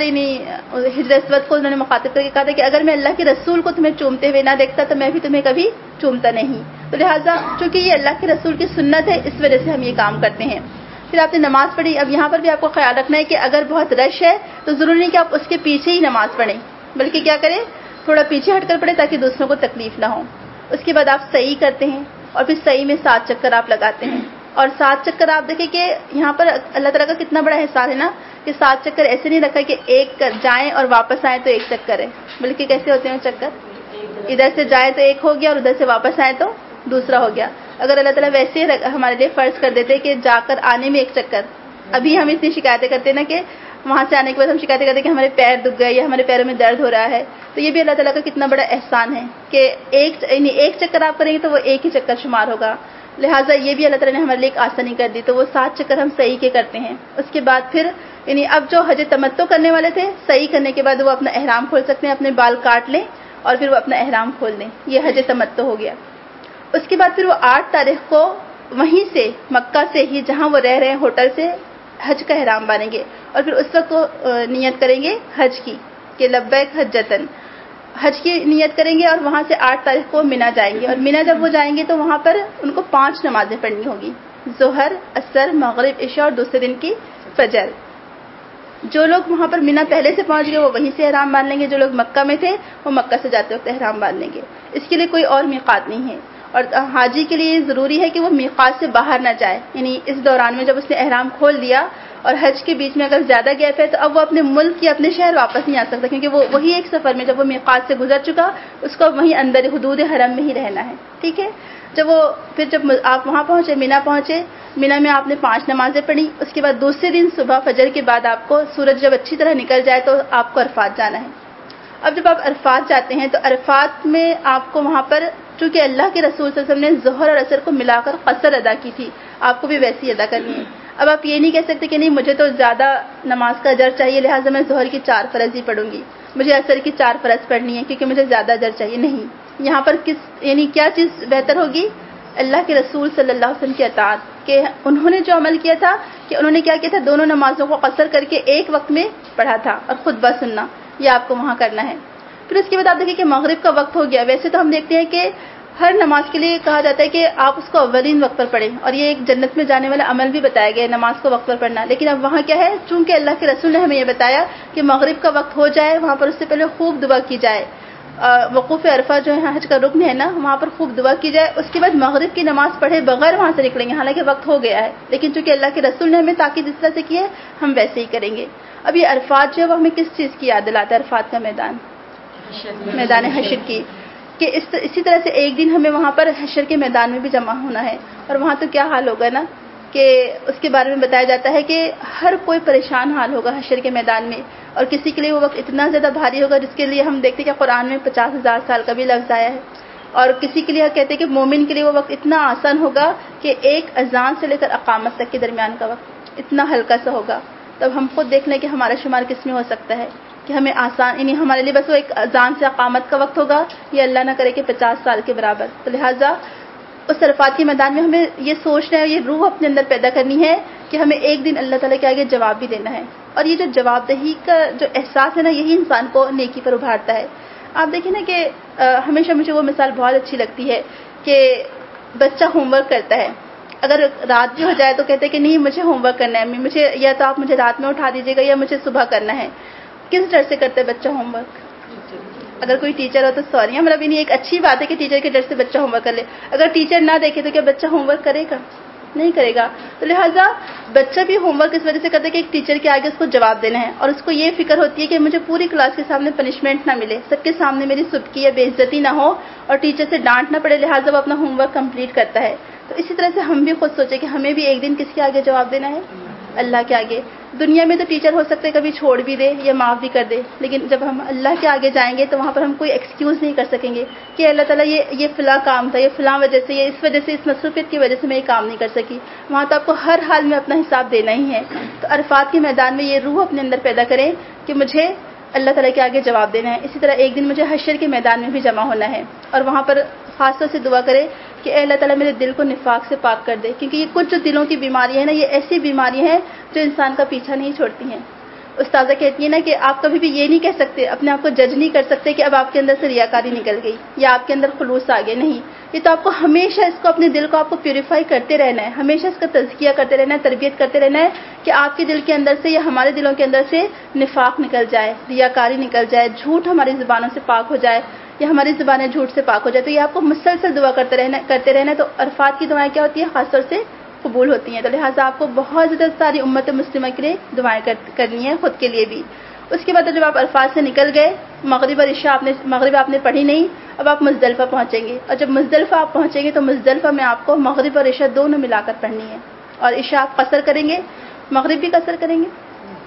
حجر اسود کو انہوں نے مخاطب کر کے کہا تھا کہ اگر میں اللہ کے رسول کو تمہیں چومتے ہوئے نہ دیکھتا تو میں بھی تمہیں کبھی چومتا نہیں. تو لہٰذا چونکہ یہ اللہ کے رسول کی سنت ہے اس وجہ سے ہم یہ کام کرتے ہیں. پھر آپ نے نماز پڑھی. اب یہاں پر بھی آپ کو خیال رکھنا ہے کہ اگر بہت رش ہے تو ضروری نہیں کہ آپ اس کے پیچھے ہی نماز پڑھیں بلکہ کیا کریں, تھوڑا پیچھے ہٹ کر پڑھیں تاکہ دوسروں کو تکلیف نہ ہو. اس کے بعد آپ سعی کرتے ہیں اور پھر سعی میں 7 چکر آپ لگاتے ہیں. اور 7 چکر آپ دیکھیں کہ یہاں پر اللہ تعالیٰ کا کتنا بڑا احسان ہے نا کہ 7 چکر ایسے نہیں رکھا کہ ایک جائیں اور واپس آئیں تو 1 چکر ہے, بلکہ کیسے ہوتے ہیں چکر, ادھر سے جائیں تو 1 ہو گیا اور ادھر سے واپس آئیں تو دوسرا ہو گیا. اگر اللہ تعالیٰ ویسے ہمارے لیے فرض کر دیتے کہ جا کر آنے میں 1 چکر, ابھی ہم اتنی شکایتیں کرتے ہیں نا کہ وہاں سے آنے کے بعد ہم شکایتیں کرتے ہیں کہ ہمارے پیر دکھ گئے یا ہمارے پیروں میں درد ہو رہا ہے. تو یہ بھی اللہ تعالیٰ کا کتنا بڑا احسان ہے کہ ایک چکر آپ کریں گے تو وہ 1 ہی چکر شمار ہوگا. لہٰذا یہ بھی اللہ تعالیٰ نے ہمارے لیے ایک آسانی کر دی. تو وہ 7 چکر ہم صحیح کے کرتے ہیں. اس کے بعد پھر اب جو حج تمتع کرنے والے تھے صحیح کرنے کے بعد وہ اپنا احرام کھول سکتے ہیں, اپنے بال کاٹ لیں اور پھر وہ اپنا احرام کھول لیں. یہ حج تمتع ہو گیا. اس کے بعد پھر وہ 8 تاریخ کو وہیں سے مکہ سے ہی جہاں وہ رہ رہے ہیں ہوٹل سے حج کا احرام باندھیں گے اور پھر اس وقت وہ نیت کریں گے حج کی کہ لبیک حجتن, حج کی نیت کریں گے اور وہاں سے 8 تاریخ کو مینا جائیں گے. اور مینا جب وہ جائیں گے تو وہاں پر ان کو 5 نمازیں پڑھنی ہوگی, ظہر, عصر, مغرب, عشاء اور دوسرے دن کی فجر. جو لوگ وہاں پر مینا پہلے سے پہنچ گئے وہ وہیں سے احرام باندھ لیں گے, جو لوگ مکہ میں تھے وہ مکہ سے جاتے وقت احرام باندھ لیں گے. اس کے لیے کوئی اور میقات نہیں ہے. اور حاجی کے لیے ضروری ہے کہ وہ میقات سے باہر نہ جائے, اس دوران میں جب اس نے احرام کھول دیا اور حج کے بیچ میں اگر زیادہ گیپ ہے تو اب وہ اپنے ملک یا اپنے شہر واپس نہیں آ سکتا, کیونکہ وہ وہی ایک سفر میں جب وہ میقات سے گزر چکا اس کو وہیں اندر حدود حرم میں ہی رہنا ہے. ٹھیک ہے. جب آپ وہاں پہنچے, مینا پہنچے, مینا میں آپ نے 5 نمازیں پڑھی. اس کے بعد دوسرے دن صبح فجر کے بعد آپ کو سورج جب اچھی طرح نکل جائے تو آپ کو عرفات جانا ہے. اب جب آپ عرفات جاتے ہیں تو عرفات میں آپ کو وہاں پر چونکہ اللہ کے رسول صلی اللہ علیہ وسلم نے ظہر اور عصر کو ملا کر قصر ادا کی تھی, آپ کو بھی ویسی ادا کرنی ہے. اب آپ یہ نہیں کہہ سکتے کہ نہیں مجھے تو زیادہ نماز کا اجر چاہیے لہٰذا میں ظہر کی 4 فرض ہی پڑھوں گی, مجھے عصر کی 4 فرض پڑھنی ہے کیونکہ مجھے زیادہ اجر چاہیے. نہیں, یہاں پر کیا چیز بہتر ہوگی؟ اللہ کے رسول صلی اللہ علیہ وسلم کی اطاعت, کہ انہوں نے جو عمل کیا تھا کہ انہوں نے کیا کیا تھا, دونوں نمازوں کو قصر کر کے ایک وقت میں پڑھا تھا اور خطبہ سننا, یہ آپ کو وہاں کرنا ہے. پھر اس کے بعد آپ دیکھیں کہ مغرب کا وقت ہو گیا. ویسے تو ہم دیکھتے ہیں کہ ہر نماز کے لیے کہا جاتا ہے کہ آپ اس کو اولین وقت پر پڑھیں, اور یہ ایک جنت میں جانے والا عمل بھی بتایا گیا ہے نماز کو وقت پر پڑھنا. لیکن اب وہاں کیا ہے, چونکہ اللہ کے رسول نے ہمیں یہ بتایا کہ مغرب کا وقت ہو جائے وہاں پر اس سے پہلے خوب دعا کی جائے, وقوف عرفہ جو ہے حج کا رکن ہے نا, وہاں پر خوب دعا کی جائے. اس کے بعد مغرب کی نماز پڑھے بغیر وہاں سے نکلیں گے, حالانکہ وقت ہو گیا ہے, لیکن چونکہ اللہ کے رسول نے ہمیں تاکید اس طرح سے کی ہے ہم ویسے ہی کریں گے. اب یہ عرفات جو ہے وہ ہمیں کس چیز کی یاد دلاتا ہے؟ عرفات کا میدان حشر کی, کہ اسی طرح سے ایک دن ہمیں وہاں پر حشر کے میدان میں بھی جمع ہونا ہے. اور وہاں تو کیا حال ہوگا نا کہ اس کے بارے میں بتایا جاتا ہے کہ ہر کوئی پریشان حال ہوگا حشر کے میدان میں, اور کسی کے لیے وہ وقت اتنا زیادہ بھاری ہوگا جس کے لیے ہم دیکھتے ہیں کہ قرآن میں 50,000 سال کا بھی لفظ آیا ہے, اور کسی کے لیے کہتے ہیں کہ مومن کے لیے وہ وقت اتنا آسان ہوگا کہ ایک اذان سے لے کر اقامت تک کے درمیان کا وقت اتنا ہلکا سا ہوگا. تب ہم خود دیکھ لیں کہ ہمارا شمار کس میں ہو سکتا ہے کہ ہمیں آسان, ہمارے لیے بس وہ ایک اذان سے اقامت کا وقت ہوگا, یہ اللہ نہ کرے کہ 50 سال کے برابر. تو لہٰذا اس عرفات کے میدان میں ہمیں یہ سوچنا ہے, یہ روح اپنے اندر پیدا کرنی ہے کہ ہمیں ایک دن اللہ تعالیٰ کے آگے جواب بھی دینا ہے. اور یہ جو جواب دہی کا جو احساس ہے نا, یہی انسان کو نیکی پر ابھارتا ہے. آپ دیکھیں نا کہ ہمیشہ مجھے وہ مثال بہت اچھی لگتی ہے کہ بچہ ہوم ورک کرتا ہے, اگر رات بھی ہو جائے تو کہتے ہیں کہ نہیں مجھے ہوم ورک کرنا ہے امی، مجھے یا تو آپ مجھے رات میں اٹھا دیجیے گا یا مجھے صبح کرنا ہے. کس ڈر سے کرتے بچہ ہوم ورک؟ اگر کوئی ٹیچر ہو تو سوری، ہمارا بھی نہیں، ایک اچھی بات ہے کہ ٹیچر کے ڈر سے بچہ ہوم ورک کر لے. اگر ٹیچر نہ دیکھے تو کیا بچہ ہوم ورک کرے گا؟ نہیں کرے گا. تو لہٰذا بچہ بھی ہوم ورک اس وجہ سے کرتا ہے کہ ایک ٹیچر کے آگے اس کو جواب دینا ہے، اور اس کو یہ فکر ہوتی ہے کہ مجھے پوری کلاس کے سامنے پنشمنٹ نہ ملے، سب کے سامنے میری سبکی یا بے عزتی نہ ہو اور ٹیچر سے ڈانٹ نہ پڑے، لہٰذا وہ اپنا ہوم ورک کمپلیٹ کرتا ہے. تو اسی طرح سے ہم بھی خود سوچیں کہ ہمیں بھی ایک دن کس کے آگے جواب دینا ہے؟ اللہ کے آگے. دنیا میں تو ٹیچر ہو سکتے کبھی چھوڑ بھی دے یا معاف بھی کر دے، لیکن جب ہم اللہ کے آگے جائیں گے تو وہاں پر ہم کوئی ایکسکیوز نہیں کر سکیں گے کہ اللہ تعالیٰ یہ فلاں کام تھا، یہ فلاں وجہ سے، یہ اس وجہ سے، اس مصروفیت کی وجہ سے میں یہ کام نہیں کر سکی. وہاں تو آپ کو ہر حال میں اپنا حساب دینا ہی ہے. تو عرفات کے میدان میں یہ روح اپنے اندر پیدا کریں کہ مجھے اللہ تعالیٰ کے آگے جواب دینا ہے. اسی طرح ایک دن مجھے حشر کے میدان میں بھی جمع ہونا ہے، اور وہاں پر خاص طور سے دعا کرے کہ اے اللہ تعالیٰ میرے دل کو نفاق سے پاک کر دے، کیونکہ یہ کچھ جو دلوں کی بیماریاں ہیں نا، یہ ایسی بیماریاں ہیں جو انسان کا پیچھا نہیں چھوڑتی ہیں. استاذہ کہتی ہے نا کہ آپ کبھی بھی یہ نہیں کہہ سکتے، اپنے آپ کو جج نہیں کر سکتے کہ اب آپ کے اندر سے ریاکاری نکل گئی یا آپ کے اندر خلوص آ گیا. نہیں، یہ تو آپ کو ہمیشہ اس کو اپنے دل کو آپ کو پیوریفائی کرتے رہنا ہے، ہمیشہ اس کا تزکیہ کرتے رہنا ہے، تربیت کرتے رہنا ہے کہ آپ کے دل کے اندر سے یا ہمارے دلوں کے اندر سے نفاق نکل جائے، ریاکاری نکل جائے، جھوٹ ہماری زبانوں سے پاک ہو جائے یا ہماری زبانیں جھوٹ سے پاک ہو جائے. تو یہ آپ کو مسلسل دعا کرتے رہنا ہے. تو عرفات کی دعائیں کیا ہوتی ہیں؟ خاص طور سے قبول ہوتی ہیں. تو لہٰذا آپ کو بہت زیادہ ساری امت مسلمہ کے لیے دعائیں کرنی ہیں، خود کے لیے بھی. اس کے بعد جب آپ عرفات سے نکل گئے، مغرب اور عشاء مغرب آپ نے پڑھی نہیں، اب آپ مزدلفہ پہنچیں گے، اور جب مزدلفہ آپ پہنچیں گے تو مزدلفہ میں آپ کو مغرب اور عشاء دونوں ملا کر پڑھنی ہے. اور عشاء آپ قصر کریں گے، مغرب بھی قصر کریں گے.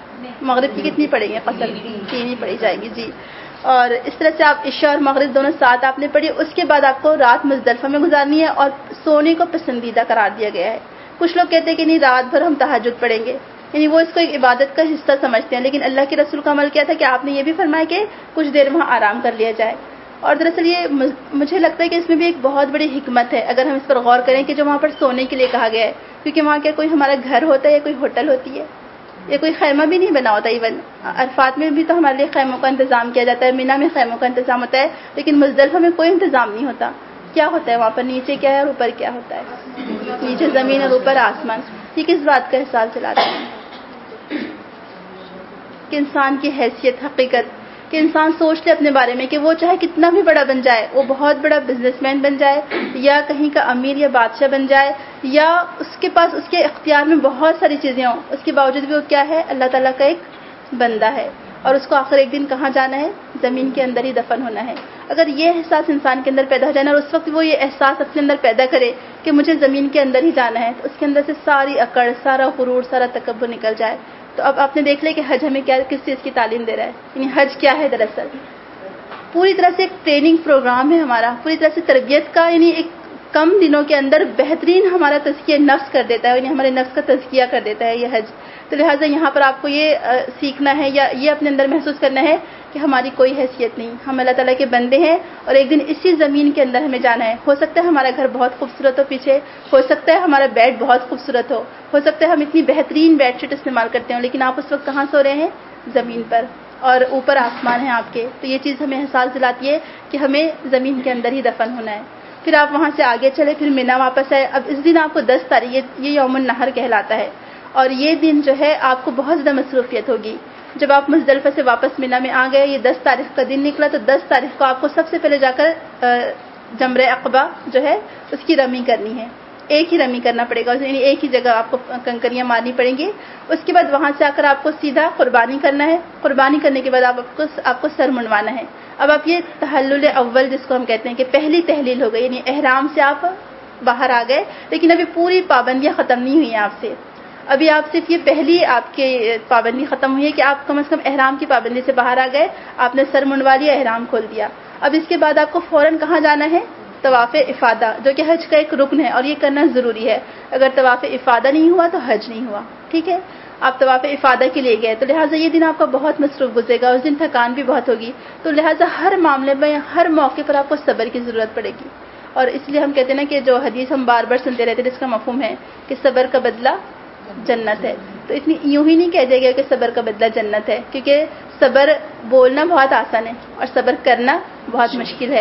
مغرب کی کتنی پڑھیں گے؟ قصر 3 ہی پڑھی جائیں گی. جی. اور اس طرح سے آپ عشاء اور مغرب دونوں ساتھ آپ نے پڑھی. اس کے بعد آپ کو رات مزدلفہ میں گزارنی ہے، اور سونے کو پسندیدہ قرار دیا گیا ہے. کچھ لوگ کہتے ہیں کہ نہیں رات بھر ہم تہجد پڑھیں گے، یعنی وہ اس کو ایک عبادت کا حصہ سمجھتے ہیں، لیکن اللہ کے رسول کا عمل کیا تھا کہ آپ نے یہ بھی فرمایا کہ کچھ دیر وہاں آرام کر لیا جائے. اور دراصل یہ مجھے لگتا ہے کہ اس میں بھی ایک بہت بڑی حکمت ہے اگر ہم اس پر غور کریں کہ جو وہاں پر سونے کے لیے کہا گیا ہے، کیونکہ وہاں کیا کوئی ہمارا گھر ہوتا ہے یا کوئی ہوٹل ہوتی ہے یا کوئی خیمہ بھی نہیں بنا ہوتا. ایون عرفات میں بھی تو ہمارے لیے خیموں کا انتظام کیا جاتا ہے، مینا میں خیموں کا انتظام ہوتا ہے، لیکن مزدلفہ میں کوئی انتظام نہیں ہوتا. کیا ہوتا ہے وہاں پر؟ نیچے کیا ہے اور اوپر کیا ہوتا ہے؟ نیچے زمین اور اوپر آسمان. یہ کس بات کا احساس دلاتے ہیں؟ کہ انسان کی حیثیت، حقیقت، کہ انسان سوچ لے اپنے بارے میں کہ وہ چاہے کتنا بھی بڑا بن جائے، وہ بہت بڑا بزنس مین بن جائے یا کہیں کا امیر یا بادشاہ بن جائے، یا اس کے پاس اس کے اختیار میں بہت ساری چیزیں ہوں، اس کے باوجود بھی وہ کیا ہے؟ اللہ تعالیٰ کا ایک بندہ ہے، اور اس کو آخر ایک دن کہاں جانا ہے؟ زمین کے اندر ہی دفن ہونا ہے. اگر یہ احساس انسان کے اندر پیدا ہو جائے نا، اور اس وقت وہ یہ احساس اپنے اندر پیدا کرے کہ مجھے زمین کے اندر ہی جانا ہے، تو اس کے اندر سے ساری اکڑ، سارا غرور، سارا تکبر نکل جائے. تو اب آپ نے دیکھ لیا کہ حج ہمیں کس چیز کی تعلیم دے رہا ہے. یعنی حج کیا ہے؟ دراصل پوری طرح سے ایک ٹریننگ پروگرام ہے ہمارا، پوری طرح سے تربیت کا، یعنی ایک کم دنوں کے اندر بہترین ہمارا تزکیہ نفس کر دیتا ہے، یعنی ہمارے نفس کا تزکیہ کر دیتا ہے یہ حج. تو لہٰذا یہاں پر آپ کو یہ سیکھنا ہے یا یہ اپنے اندر محسوس کرنا ہے کہ ہماری کوئی حیثیت نہیں، ہم اللہ تعالیٰ کے بندے ہیں، اور ایک دن اسی زمین کے اندر ہمیں جانا ہے. ہو سکتا ہے ہمارا گھر بہت خوبصورت ہو پیچھے، ہو سکتا ہے ہمارا بیڈ بہت خوبصورت ہو سکتا ہے ہم اتنی بہترین بیڈ شیٹ استعمال کرتے ہوں، لیکن آپ اس وقت کہاں سو رہے ہیں؟ زمین پر، اور اوپر آسمان ہے آپ کے. تو یہ چیز ہمیں احساس دلاتی ہے کہ ہمیں زمین کے اندر ہی دفن ہونا ہے. پھر آپ وہاں سے آگے چلے، پھر مینا واپس آئے. اب اس دن آپ کو 10 تاریخ یہ یوم النحر کہلاتا ہے، اور یہ دن جو ہے آپ کو بہت زیادہ مصروفیت ہوگی. جب آپ مزدلفہ سے واپس مینا میں آ گئے، یہ 10 تاریخ کا دن نکلا، تو 10 تاریخ کو آپ کو سب سے پہلے جا کر جمرہ عقبہ جو ہے اس کی رمی کرنی ہے. ایک ہی رمی کرنا پڑے گا، یعنی ایک ہی جگہ آپ کو کنکریاں مارنی پڑیں گی. اس کے بعد وہاں سے آ کر آپ کو سیدھا قربانی کرنا ہے. قربانی کرنے کے بعد آپ کو سر منڈوانا ہے. اب آپ یہ تحلل اول جس کو ہم کہتے ہیں کہ پہلی تحلیل ہو گئی، یعنی احرام سے آپ باہر آ گئے، لیکن ابھی پوری پابندیاں ختم نہیں ہوئی ہیں آپ سے. ابھی آپ صرف یہ پہلی آپ کی پابندی ختم ہوئی ہے کہ آپ کم از کم احرام کی پابندی سے باہر آ گئے، آپ نے سر منڈوا لیا، احرام کھول دیا. اب اس کے بعد آپ کو فوراً کہاں جانا ہے؟ طواف افادہ، جو کہ حج کا ایک رکن ہے اور یہ کرنا ضروری ہے. اگر طواف افادہ نہیں ہوا تو حج نہیں ہوا. ٹھیک ہے، آپ طواف افادہ کے لیے گئے، تو لہٰذا یہ دن آپ کا بہت مصروف گزرے گا. اس دن تھکان بھی بہت ہوگی، تو لہٰذا ہر معاملے میں، ہر موقع پر آپ کو صبر کی ضرورت پڑے گی. اور اس لیے ہم کہتے ہیں نا کہ جو حدیث ہم بار بار سنتے رہتے ہیں، جس کا مفہوم ہے کہ صبر کا بدلہ جنت ہے. تو اتنی یوں ہی نہیں کہہ دیا گیا کہ صبر کا بدلہ جنت ہے، کیونکہ صبر بولنا بہت آسان ہے اور صبر کرنا بہت مشکل ہے.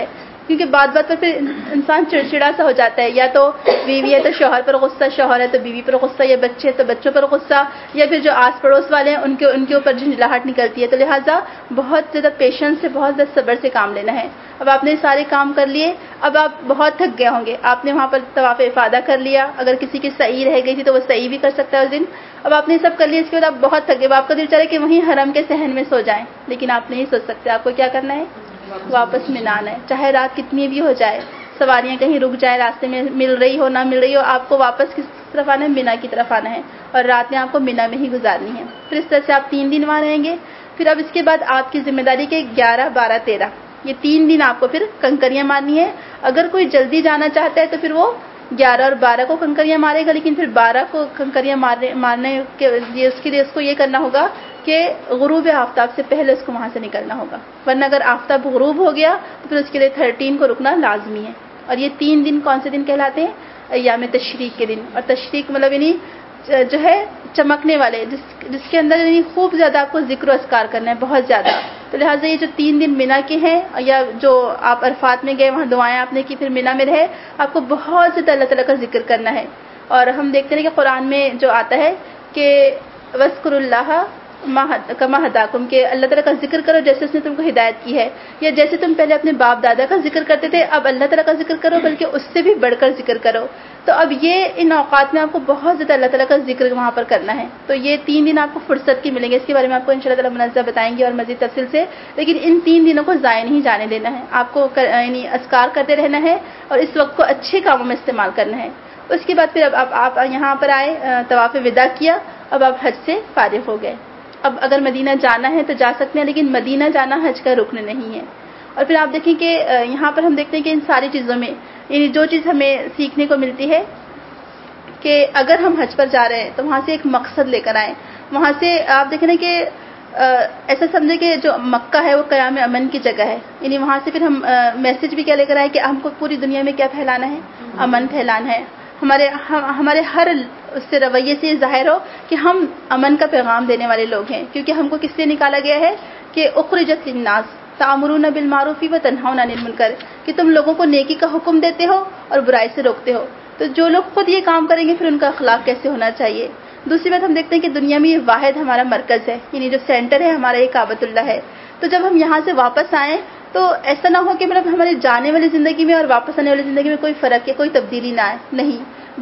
کیونکہ بات بات پر پھر انسان چڑچڑا سا ہو جاتا ہے، یا تو بیوی ہے تو شوہر پر غصہ، شوہر ہے تو بیوی پر غصہ، یا بچے تو بچوں پر غصہ، یا پھر جو آس پڑوس والے ہیں ان کے اوپر جھنجھلاہٹ نکلتی ہے. تو لہٰذا بہت زیادہ پیشنس سے، بہت زیادہ صبر سے کام لینا ہے. اب آپ نے سارے کام کر لیے، اب آپ بہت تھک گئے ہوں گے، آپ نے وہاں پر طواف افاضہ کر لیا، اگر کسی کی سعی رہ گئی تھی تو وہ سعی بھی کر سکتا ہے اس دن. اب آپ نے سب کر لیا، اس کے بعد آپ بہت تھک گئے، آپ کا دل چاہ رہا ہے کہ وہیں حرم کے صحن میں سو جائیں، لیکن آپ نہیں سو سکتے. آپ کو کیا کرنا ہے؟ واپس مینا آنا ہے، چاہے رات کتنی بھی ہو جائے، سواریاں کہیں رک جائیں، راستے میں مل رہی ہو نہ مل رہی ہو، آپ کو واپس کس طرف آنا ہے؟ مینا کی طرف آنا ہے، اور رات میں آپ کو مینا میں ہی گزارنی ہے. پھر اس طرح سے آپ 3 دن وہاں رہیں گے. پھر اب اس کے بعد آپ کی ذمہ داری کہ 11، 12، 13 یہ 3 دن آپ کو پھر کنکریاں مارنی ہے. اگر کوئی جلدی جانا چاہتا ہے تو پھر وہ 11 اور 12 کو کنکریاں مارے گا، لیکن پھر 12 کو کنکریاں مارنے کے لیے اس کو یہ کرنا ہوگا کہ غروب آفتاب سے پہلے اس کو وہاں سے نکلنا ہوگا، ورنہ اگر آفتاب غروب ہو گیا تو پھر اس کے لیے 13 کو رکنا لازمی ہے. اور یہ 3 دن کون سے دن کہلاتے ہیں؟ ایام تشریق کے دن. اور تشریق مطلب یعنی جو ہے چمکنے والے، جس کے اندر یعنی خوب زیادہ آپ کو ذکر و اذکار کرنا ہے، بہت زیادہ. تو لہٰذا یہ جو 3 دن مینا کے ہیں، یا جو آپ عرفات میں گئے وہاں دعائیں آپ نے کی، پھر مینا میں رہے، آپ کو بہت زیادہ اللہ تعالیٰ کا ذکر کرنا ہے. اور ہم دیکھتے ہیں کہ قرآن میں جو آتا ہے کہ وَاذْكُرُوا اللَّهَ کما ہداکم، کہ اللہ تعالیٰ کا ذکر کرو جیسے اس نے تم کو ہدایت کی ہے، یا جیسے تم پہلے اپنے باپ دادا کا ذکر کرتے تھے اب اللہ تعالیٰ کا ذکر کرو، بلکہ اس سے بھی بڑھ کر ذکر کرو. تو اب یہ ان اوقات میں آپ کو بہت زیادہ اللہ تعالیٰ کا ذکر وہاں پر کرنا ہے. تو یہ 3 دن آپ کو فرصت کی ملیں گے، اس کے بارے میں آپ کو انشاءاللہ تعالیٰ منزہ بتائیں گے اور مزید تفصیل سے. لیکن ان 3 دنوں کو ضائع نہیں جانے دینا ہے، آپ کو یعنی اذکار کرتے رہنا ہے اور اس وقت کو اچھے کاموں میں استعمال کرنا ہے. اس کے بعد پھر اب آپ یہاں پر آئے، طواف وداع کیا، اب آپ حج سے فارغ ہو گئے. اب اگر مدینہ جانا ہے تو جا سکتے ہیں، لیکن مدینہ جانا حج کا رکن نہیں ہے. اور پھر آپ دیکھیں کہ یہاں پر ہم دیکھتے ہیں کہ ان ساری چیزوں میں یعنی جو چیز ہمیں سیکھنے کو ملتی ہے کہ اگر ہم حج پر جا رہے ہیں تو وہاں سے ایک مقصد لے کر آئیں. وہاں سے آپ دیکھیں نا کہ ایسا سمجھے کہ جو مکہ ہے وہ قیام امن کی جگہ ہے، یعنی وہاں سے پھر ہم میسج بھی کیا لے کر آئے کہ ہم کو پوری دنیا میں کیا پھیلانا ہے؟ امن پھیلانا ہے. ہمارے ہر اس سے رویے سے یہ ظاہر ہو کہ ہم امن کا پیغام دینے والے لوگ ہیں، کیونکہ ہم کو کس سے نکالا گیا ہے کہ اخرجت للناس تأمرون بالمعروف وتنہون عن المنکر، کہ تم لوگوں کو نیکی کا حکم دیتے ہو اور برائی سے روکتے ہو. تو جو لوگ خود یہ کام کریں گے پھر ان کا اخلاق کیسے ہونا چاہیے. دوسری بات ہم دیکھتے ہیں کہ دنیا میں یہ واحد ہمارا مرکز ہے، یعنی جو سینٹر ہے ہمارا یہ کعبۃ اللہ ہے. تو جب ہم یہاں سے واپس آئیں تو ایسا نہ ہو کہ مطلب ہمارے جانے والی زندگی میں اور واپس آنے والی زندگی میں کوئی فرق ہے، کوئی تبدیلی نہ آئے. نہیں،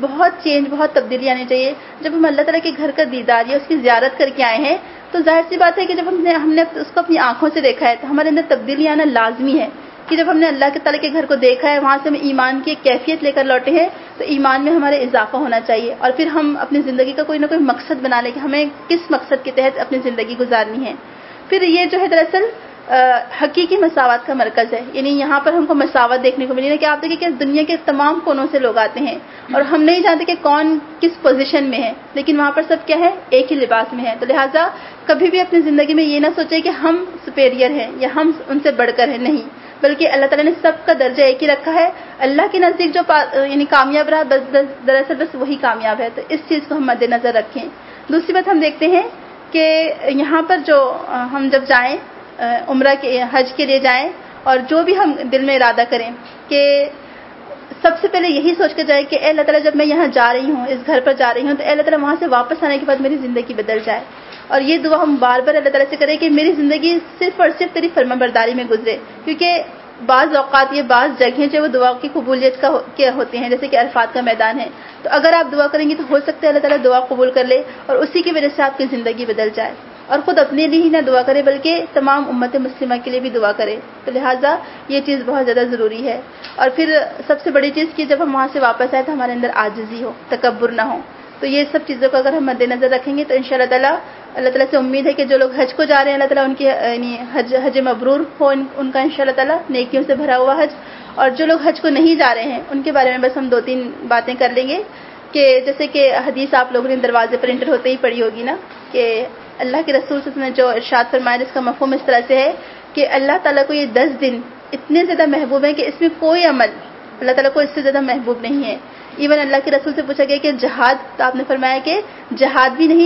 بہت تبدیلی آنی چاہیے. جب ہم اللہ تعالیٰ کے گھر کا دیدار یا اس کی زیارت کر کے آئے ہیں تو ظاہر سی بات ہے کہ جب ہم نے اس کو اپنی آنکھوں سے دیکھا ہے تو ہمارے اندر تبدیلی آنا لازمی ہے. کہ جب ہم نے اللہ تعالیٰ کے گھر کو دیکھا ہے، وہاں سے ہم ایمان کی ایک کیفیت لے کر لوٹے ہیں، تو ایمان میں ہمارے اضافہ ہونا چاہیے. اور پھر ہم اپنی زندگی کا کوئی نہ کوئی مقصد بنا لیں کہ ہمیں کس مقصد کے تحت اپنی زندگی گزارنی ہے. پھر یہ جو ہے دراصل حقیقی مساوات کا مرکز ہے، یعنی یہاں پر ہم کو مساوات دیکھنے کو ملی ہے کہ آپ دیکھیں کہ دنیا کے تمام کونوں سے لوگ آتے ہیں اور ہم نہیں جانتے کہ کون کس پوزیشن میں ہے، لیکن وہاں پر سب کیا ہے؟ ایک ہی لباس میں ہے. تو لہٰذا کبھی بھی اپنی زندگی میں یہ نہ سوچے کہ ہم سپیریئر ہیں یا ہم ان سے بڑھ کر ہیں، نہیں، بلکہ اللہ تعالیٰ نے سب کا درجہ ایک ہی رکھا ہے. اللہ کے نزدیک جو یعنی کامیاب رہا دراصل بس وہی کامیاب ہے. تو اس چیز کو ہم مد نظر رکھیں. دوسری بات ہم دیکھتے ہیں کہ یہاں پر جو ہم جب جائیں عمرہ کے حج کے لیے جائیں، اور جو بھی ہم دل میں ارادہ کریں کہ سب سے پہلے یہی سوچ کے جائے کہ اے اللہ تعالیٰ جب میں یہاں جا رہی ہوں، اس گھر پر جا رہی ہوں، تو اے اللہ تعالیٰ وہاں سے واپس آنے کے بعد میری زندگی بدل جائے. اور یہ دعا ہم بار بار اللہ تعالیٰ سے کریں کہ میری زندگی صرف اور صرف تیری فرمانبرداری میں گزرے. کیونکہ بعض اوقات یہ بعض جگہیں جو وہ دعا کی قبولیت کے ہوتے ہیں، جیسے کہ عرفات کا میدان ہے. تو اگر آپ دعا کریں گی تو ہو سکتا ہے اللہ تعالیٰ دعا قبول کر لے اور اسی کی وجہ سے آپ کی زندگی بدل جائے. اور خود اپنے لیے ہی نہ دعا کرے بلکہ تمام امت مسلمہ کے لیے بھی دعا کرے. تو لہٰذا یہ چیز بہت زیادہ ضروری ہے. اور پھر سب سے بڑی چیز کہ جب ہم وہاں سے واپس آئے تو ہمارے اندر عاجزی ہو، تکبر نہ ہو. تو یہ سب چیزوں کو اگر ہم مد نظر رکھیں گے تو انشاءاللہ تعالیٰ اللہ تعالیٰ سے امید ہے کہ جو لوگ حج کو جا رہے ہیں اللہ تعالیٰ ان کی یعنی حج مبرور ہو، ان کا انشاءاللہ تعالیٰ نیکیوں سے بھرا ہوا حج. اور جو لوگ حج کو نہیں جا رہے ہیں ان کے بارے میں بس ہم 2-3 باتیں کر لیں گے. کہ جیسے کہ حدیث آپ لوگوں نے دروازے پر انٹر ہوتے ہی پڑھی ہوگی نا، کہ اللہ کے رسول صلی اللہ علیہ وسلم نے جو ارشاد فرمایا جس کا مفہوم اس طرح سے ہے کہ اللہ تعالیٰ کو یہ 10 دن اتنے زیادہ محبوب ہیں کہ اس میں کوئی عمل اللہ تعالیٰ کو اس سے زیادہ محبوب نہیں ہے. ایون اللہ کے رسول سے پوچھا گیا کہ جہاد، تو آپ نے فرمایا کہ جہاد بھی نہیں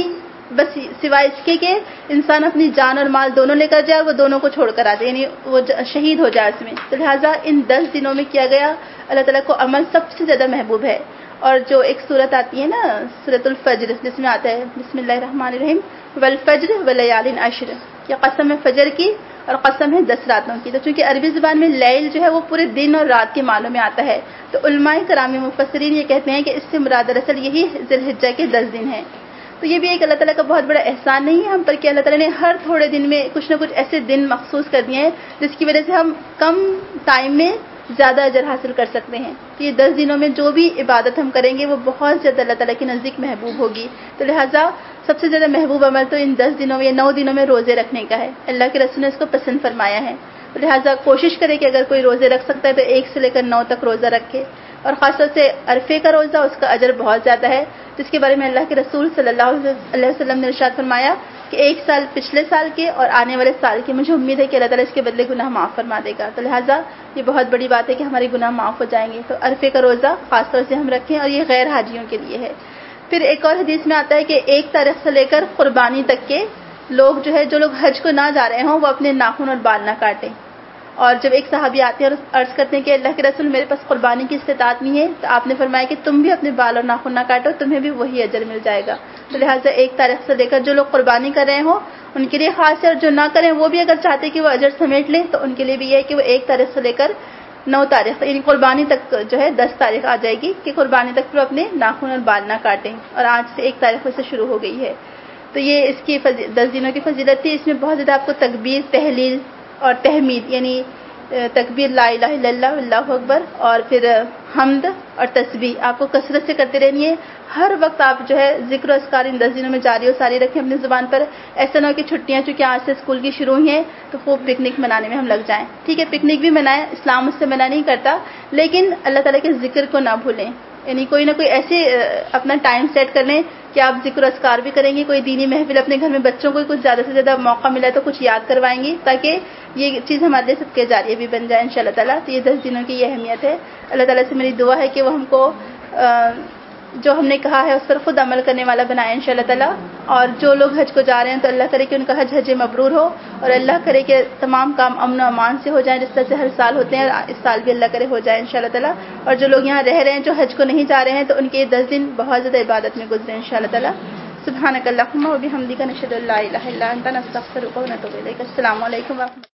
بس سوائے اس کے کہ انسان اپنی جان اور مال دونوں لے کر جائے اور وہ دونوں کو چھوڑ کر آ جائے، یعنی وہ شہید ہو جائے اس میں. تو لہٰذا ان 10 دنوں میں کیا گیا، اللہ تعالیٰ کو عمل سب سے زیادہ محبوب ہے. اور جو ایک سورت آتی ہے نا سورۃ الفجر، جس میں آتا ہے بسم اللہ الرحمن الرحیم والفجر ولیال عشر، کہ قسم ہے فجر کی اور قسم ہے 10 راتوں کی. تو چونکہ عربی زبان میں لیل جو ہے وہ پورے دن اور رات کے معنوں میں آتا ہے، تو علماء کرام مفسرین یہ کہتے ہیں کہ اس سے مراد دراصل یہی ذی الحجہ کے 10 دن ہیں. تو یہ بھی ایک اللہ تعالیٰ کا بہت بڑا احسان نہیں ہے ہم پر کہ اللہ تعالیٰ نے ہر تھوڑے دن میں کچھ نہ کچھ ایسے دن مخصوص کر دیے ہیں جس کی وجہ سے ہم کم ٹائم میں زیادہ اجر حاصل کر سکتے ہیں. تو یہ 10 دنوں میں جو بھی عبادت ہم کریں گے وہ بہت زیادہ اللہ تعالیٰ کے نزدیک محبوب ہوگی. تو لہٰذا سب سے زیادہ محبوب عمل تو ان 10 دنوں میں یا 9 دنوں میں روزے رکھنے کا ہے. اللہ کے رسول نے اس کو پسند فرمایا ہے. تو لہٰذا کوشش کرے کہ اگر کوئی روزے رکھ سکتا ہے تو 1 سے لے کر 9 تک روزہ رکھے. اور خاص طور سے عرفے کا روزہ، اس کا اجر بہت زیادہ ہے، جس کے بارے میں اللہ کے رسول صلی اللہ علیہ وسلم نے ارشاد فرمایا کہ 1 سال پچھلے سال کے اور آنے والے سال کے مجھے امید ہے کہ اللہ تعالیٰ اس کے بدلے گناہ معاف فرما دے گا. تو لہٰذا یہ بہت بڑی بات ہے کہ ہمارے گناہ معاف ہو جائیں گے. تو عرفے کا روزہ خاص طور سے ہم رکھیں، اور یہ غیر حاجیوں کے لیے ہے. پھر ایک اور حدیث میں آتا ہے کہ 1 تاریخ سے لے کر قربانی تک کے لوگ جو لوگ حج کو نہ جا رہے ہوں وہ اپنے ناخن اور بال نہ کاٹیں. اور جب ایک صحابی آتے ہیں اور عرض کرتے ہیں کہ اللہ کے رسول میرے پاس قربانی کی استطاعت نہیں ہے، تو آپ نے فرمایا کہ تم بھی اپنے بال اور ناخن نہ کاٹو، تمہیں بھی وہی اجر مل جائے گا. تو لہٰذا 1 تاریخ سے لے کر جو لوگ قربانی کر رہے ہوں ان کے لیے خاص ہے، اور جو نہ کریں وہ بھی اگر چاہتے کہ وہ اجر سمیٹ لیں تو ان کے لیے بھی یہ ہے کہ وہ 1 تاریخ سے لے کر 9 تاریخ یعنی قربانی تک 10 تاریخ آ جائے گی کہ قربانی تک وہ اپنے ناخن اور بال نہ کاٹیں. اور آج سے 1 تاریخ سے شروع ہو گئی ہے. تو یہ اس کی 10 دنوں کی فضیلت تھی. اس میں بہت زیادہ آپ کو تکبیر، تحلیل اور تحمید، یعنی تکبیر لا الہ الا اللہ اللہ اکبر، اور پھر حمد اور تسبیح آپ کو کثرت سے کرتے رہنی ہے. ہر وقت آپ ذکر و اذکار ان 10 دنوں میں جاری و ساری رکھیں اپنی زبان پر. ایسا نہ ہو کہ چھٹیاں چونکہ آج سے اسکول کی شروع ہوئی ہیں تو خوب پکنک منانے میں ہم لگ جائیں. ٹھیک ہے، پکنک بھی منائیں، اسلام اس سے منع نہیں کرتا، لیکن اللہ تعالیٰ کے ذکر کو نہ بھولیں. یعنی کوئی نہ کوئی ایسے اپنا ٹائم سیٹ کر لیں کہ آپ ذکر و اذکار بھی کریں گے. کوئی دینی محفل اپنے گھر میں بچوں کو کچھ زیادہ سے زیادہ موقع ملا تو کچھ یاد کروائیں گی، تاکہ یہ چیز ہمارے لیے صدقہ جاریہ بھی بن جائے انشاءاللہ تعالیٰ. تو یہ 10 دنوں کی یہ اہمیت ہے. اللہ تعالیٰ سے میری دعا ہے کہ وہ ہم کو جو ہم نے کہا ہے اس پر خود عمل کرنے والا بنائے انشاءاللہ تعالیٰ. اور جو لوگ حج کو جا رہے ہیں تو اللہ کرے کہ ان کا حج مبرور ہو، اور اللہ کرے کہ تمام کام امن و امان سے ہو جائیں، جس طرح سے ہر سال ہوتے ہیں اس سال بھی اللہ کرے ہو جائے انشاءاللہ تعالیٰ. اور جو لوگ یہاں رہ رہے ہیں جو حج کو نہیں جا رہے ہیں تو ان کے 10 دن بہت زیادہ عبادت میں گزرے انشاءاللہ تعالیٰ. سبحانک اللہم و بحمدک، نشہد ان لا الہ الا انت، نستغفرک و نتوب الیک. السلام علیکم و رحمۃ اللہ.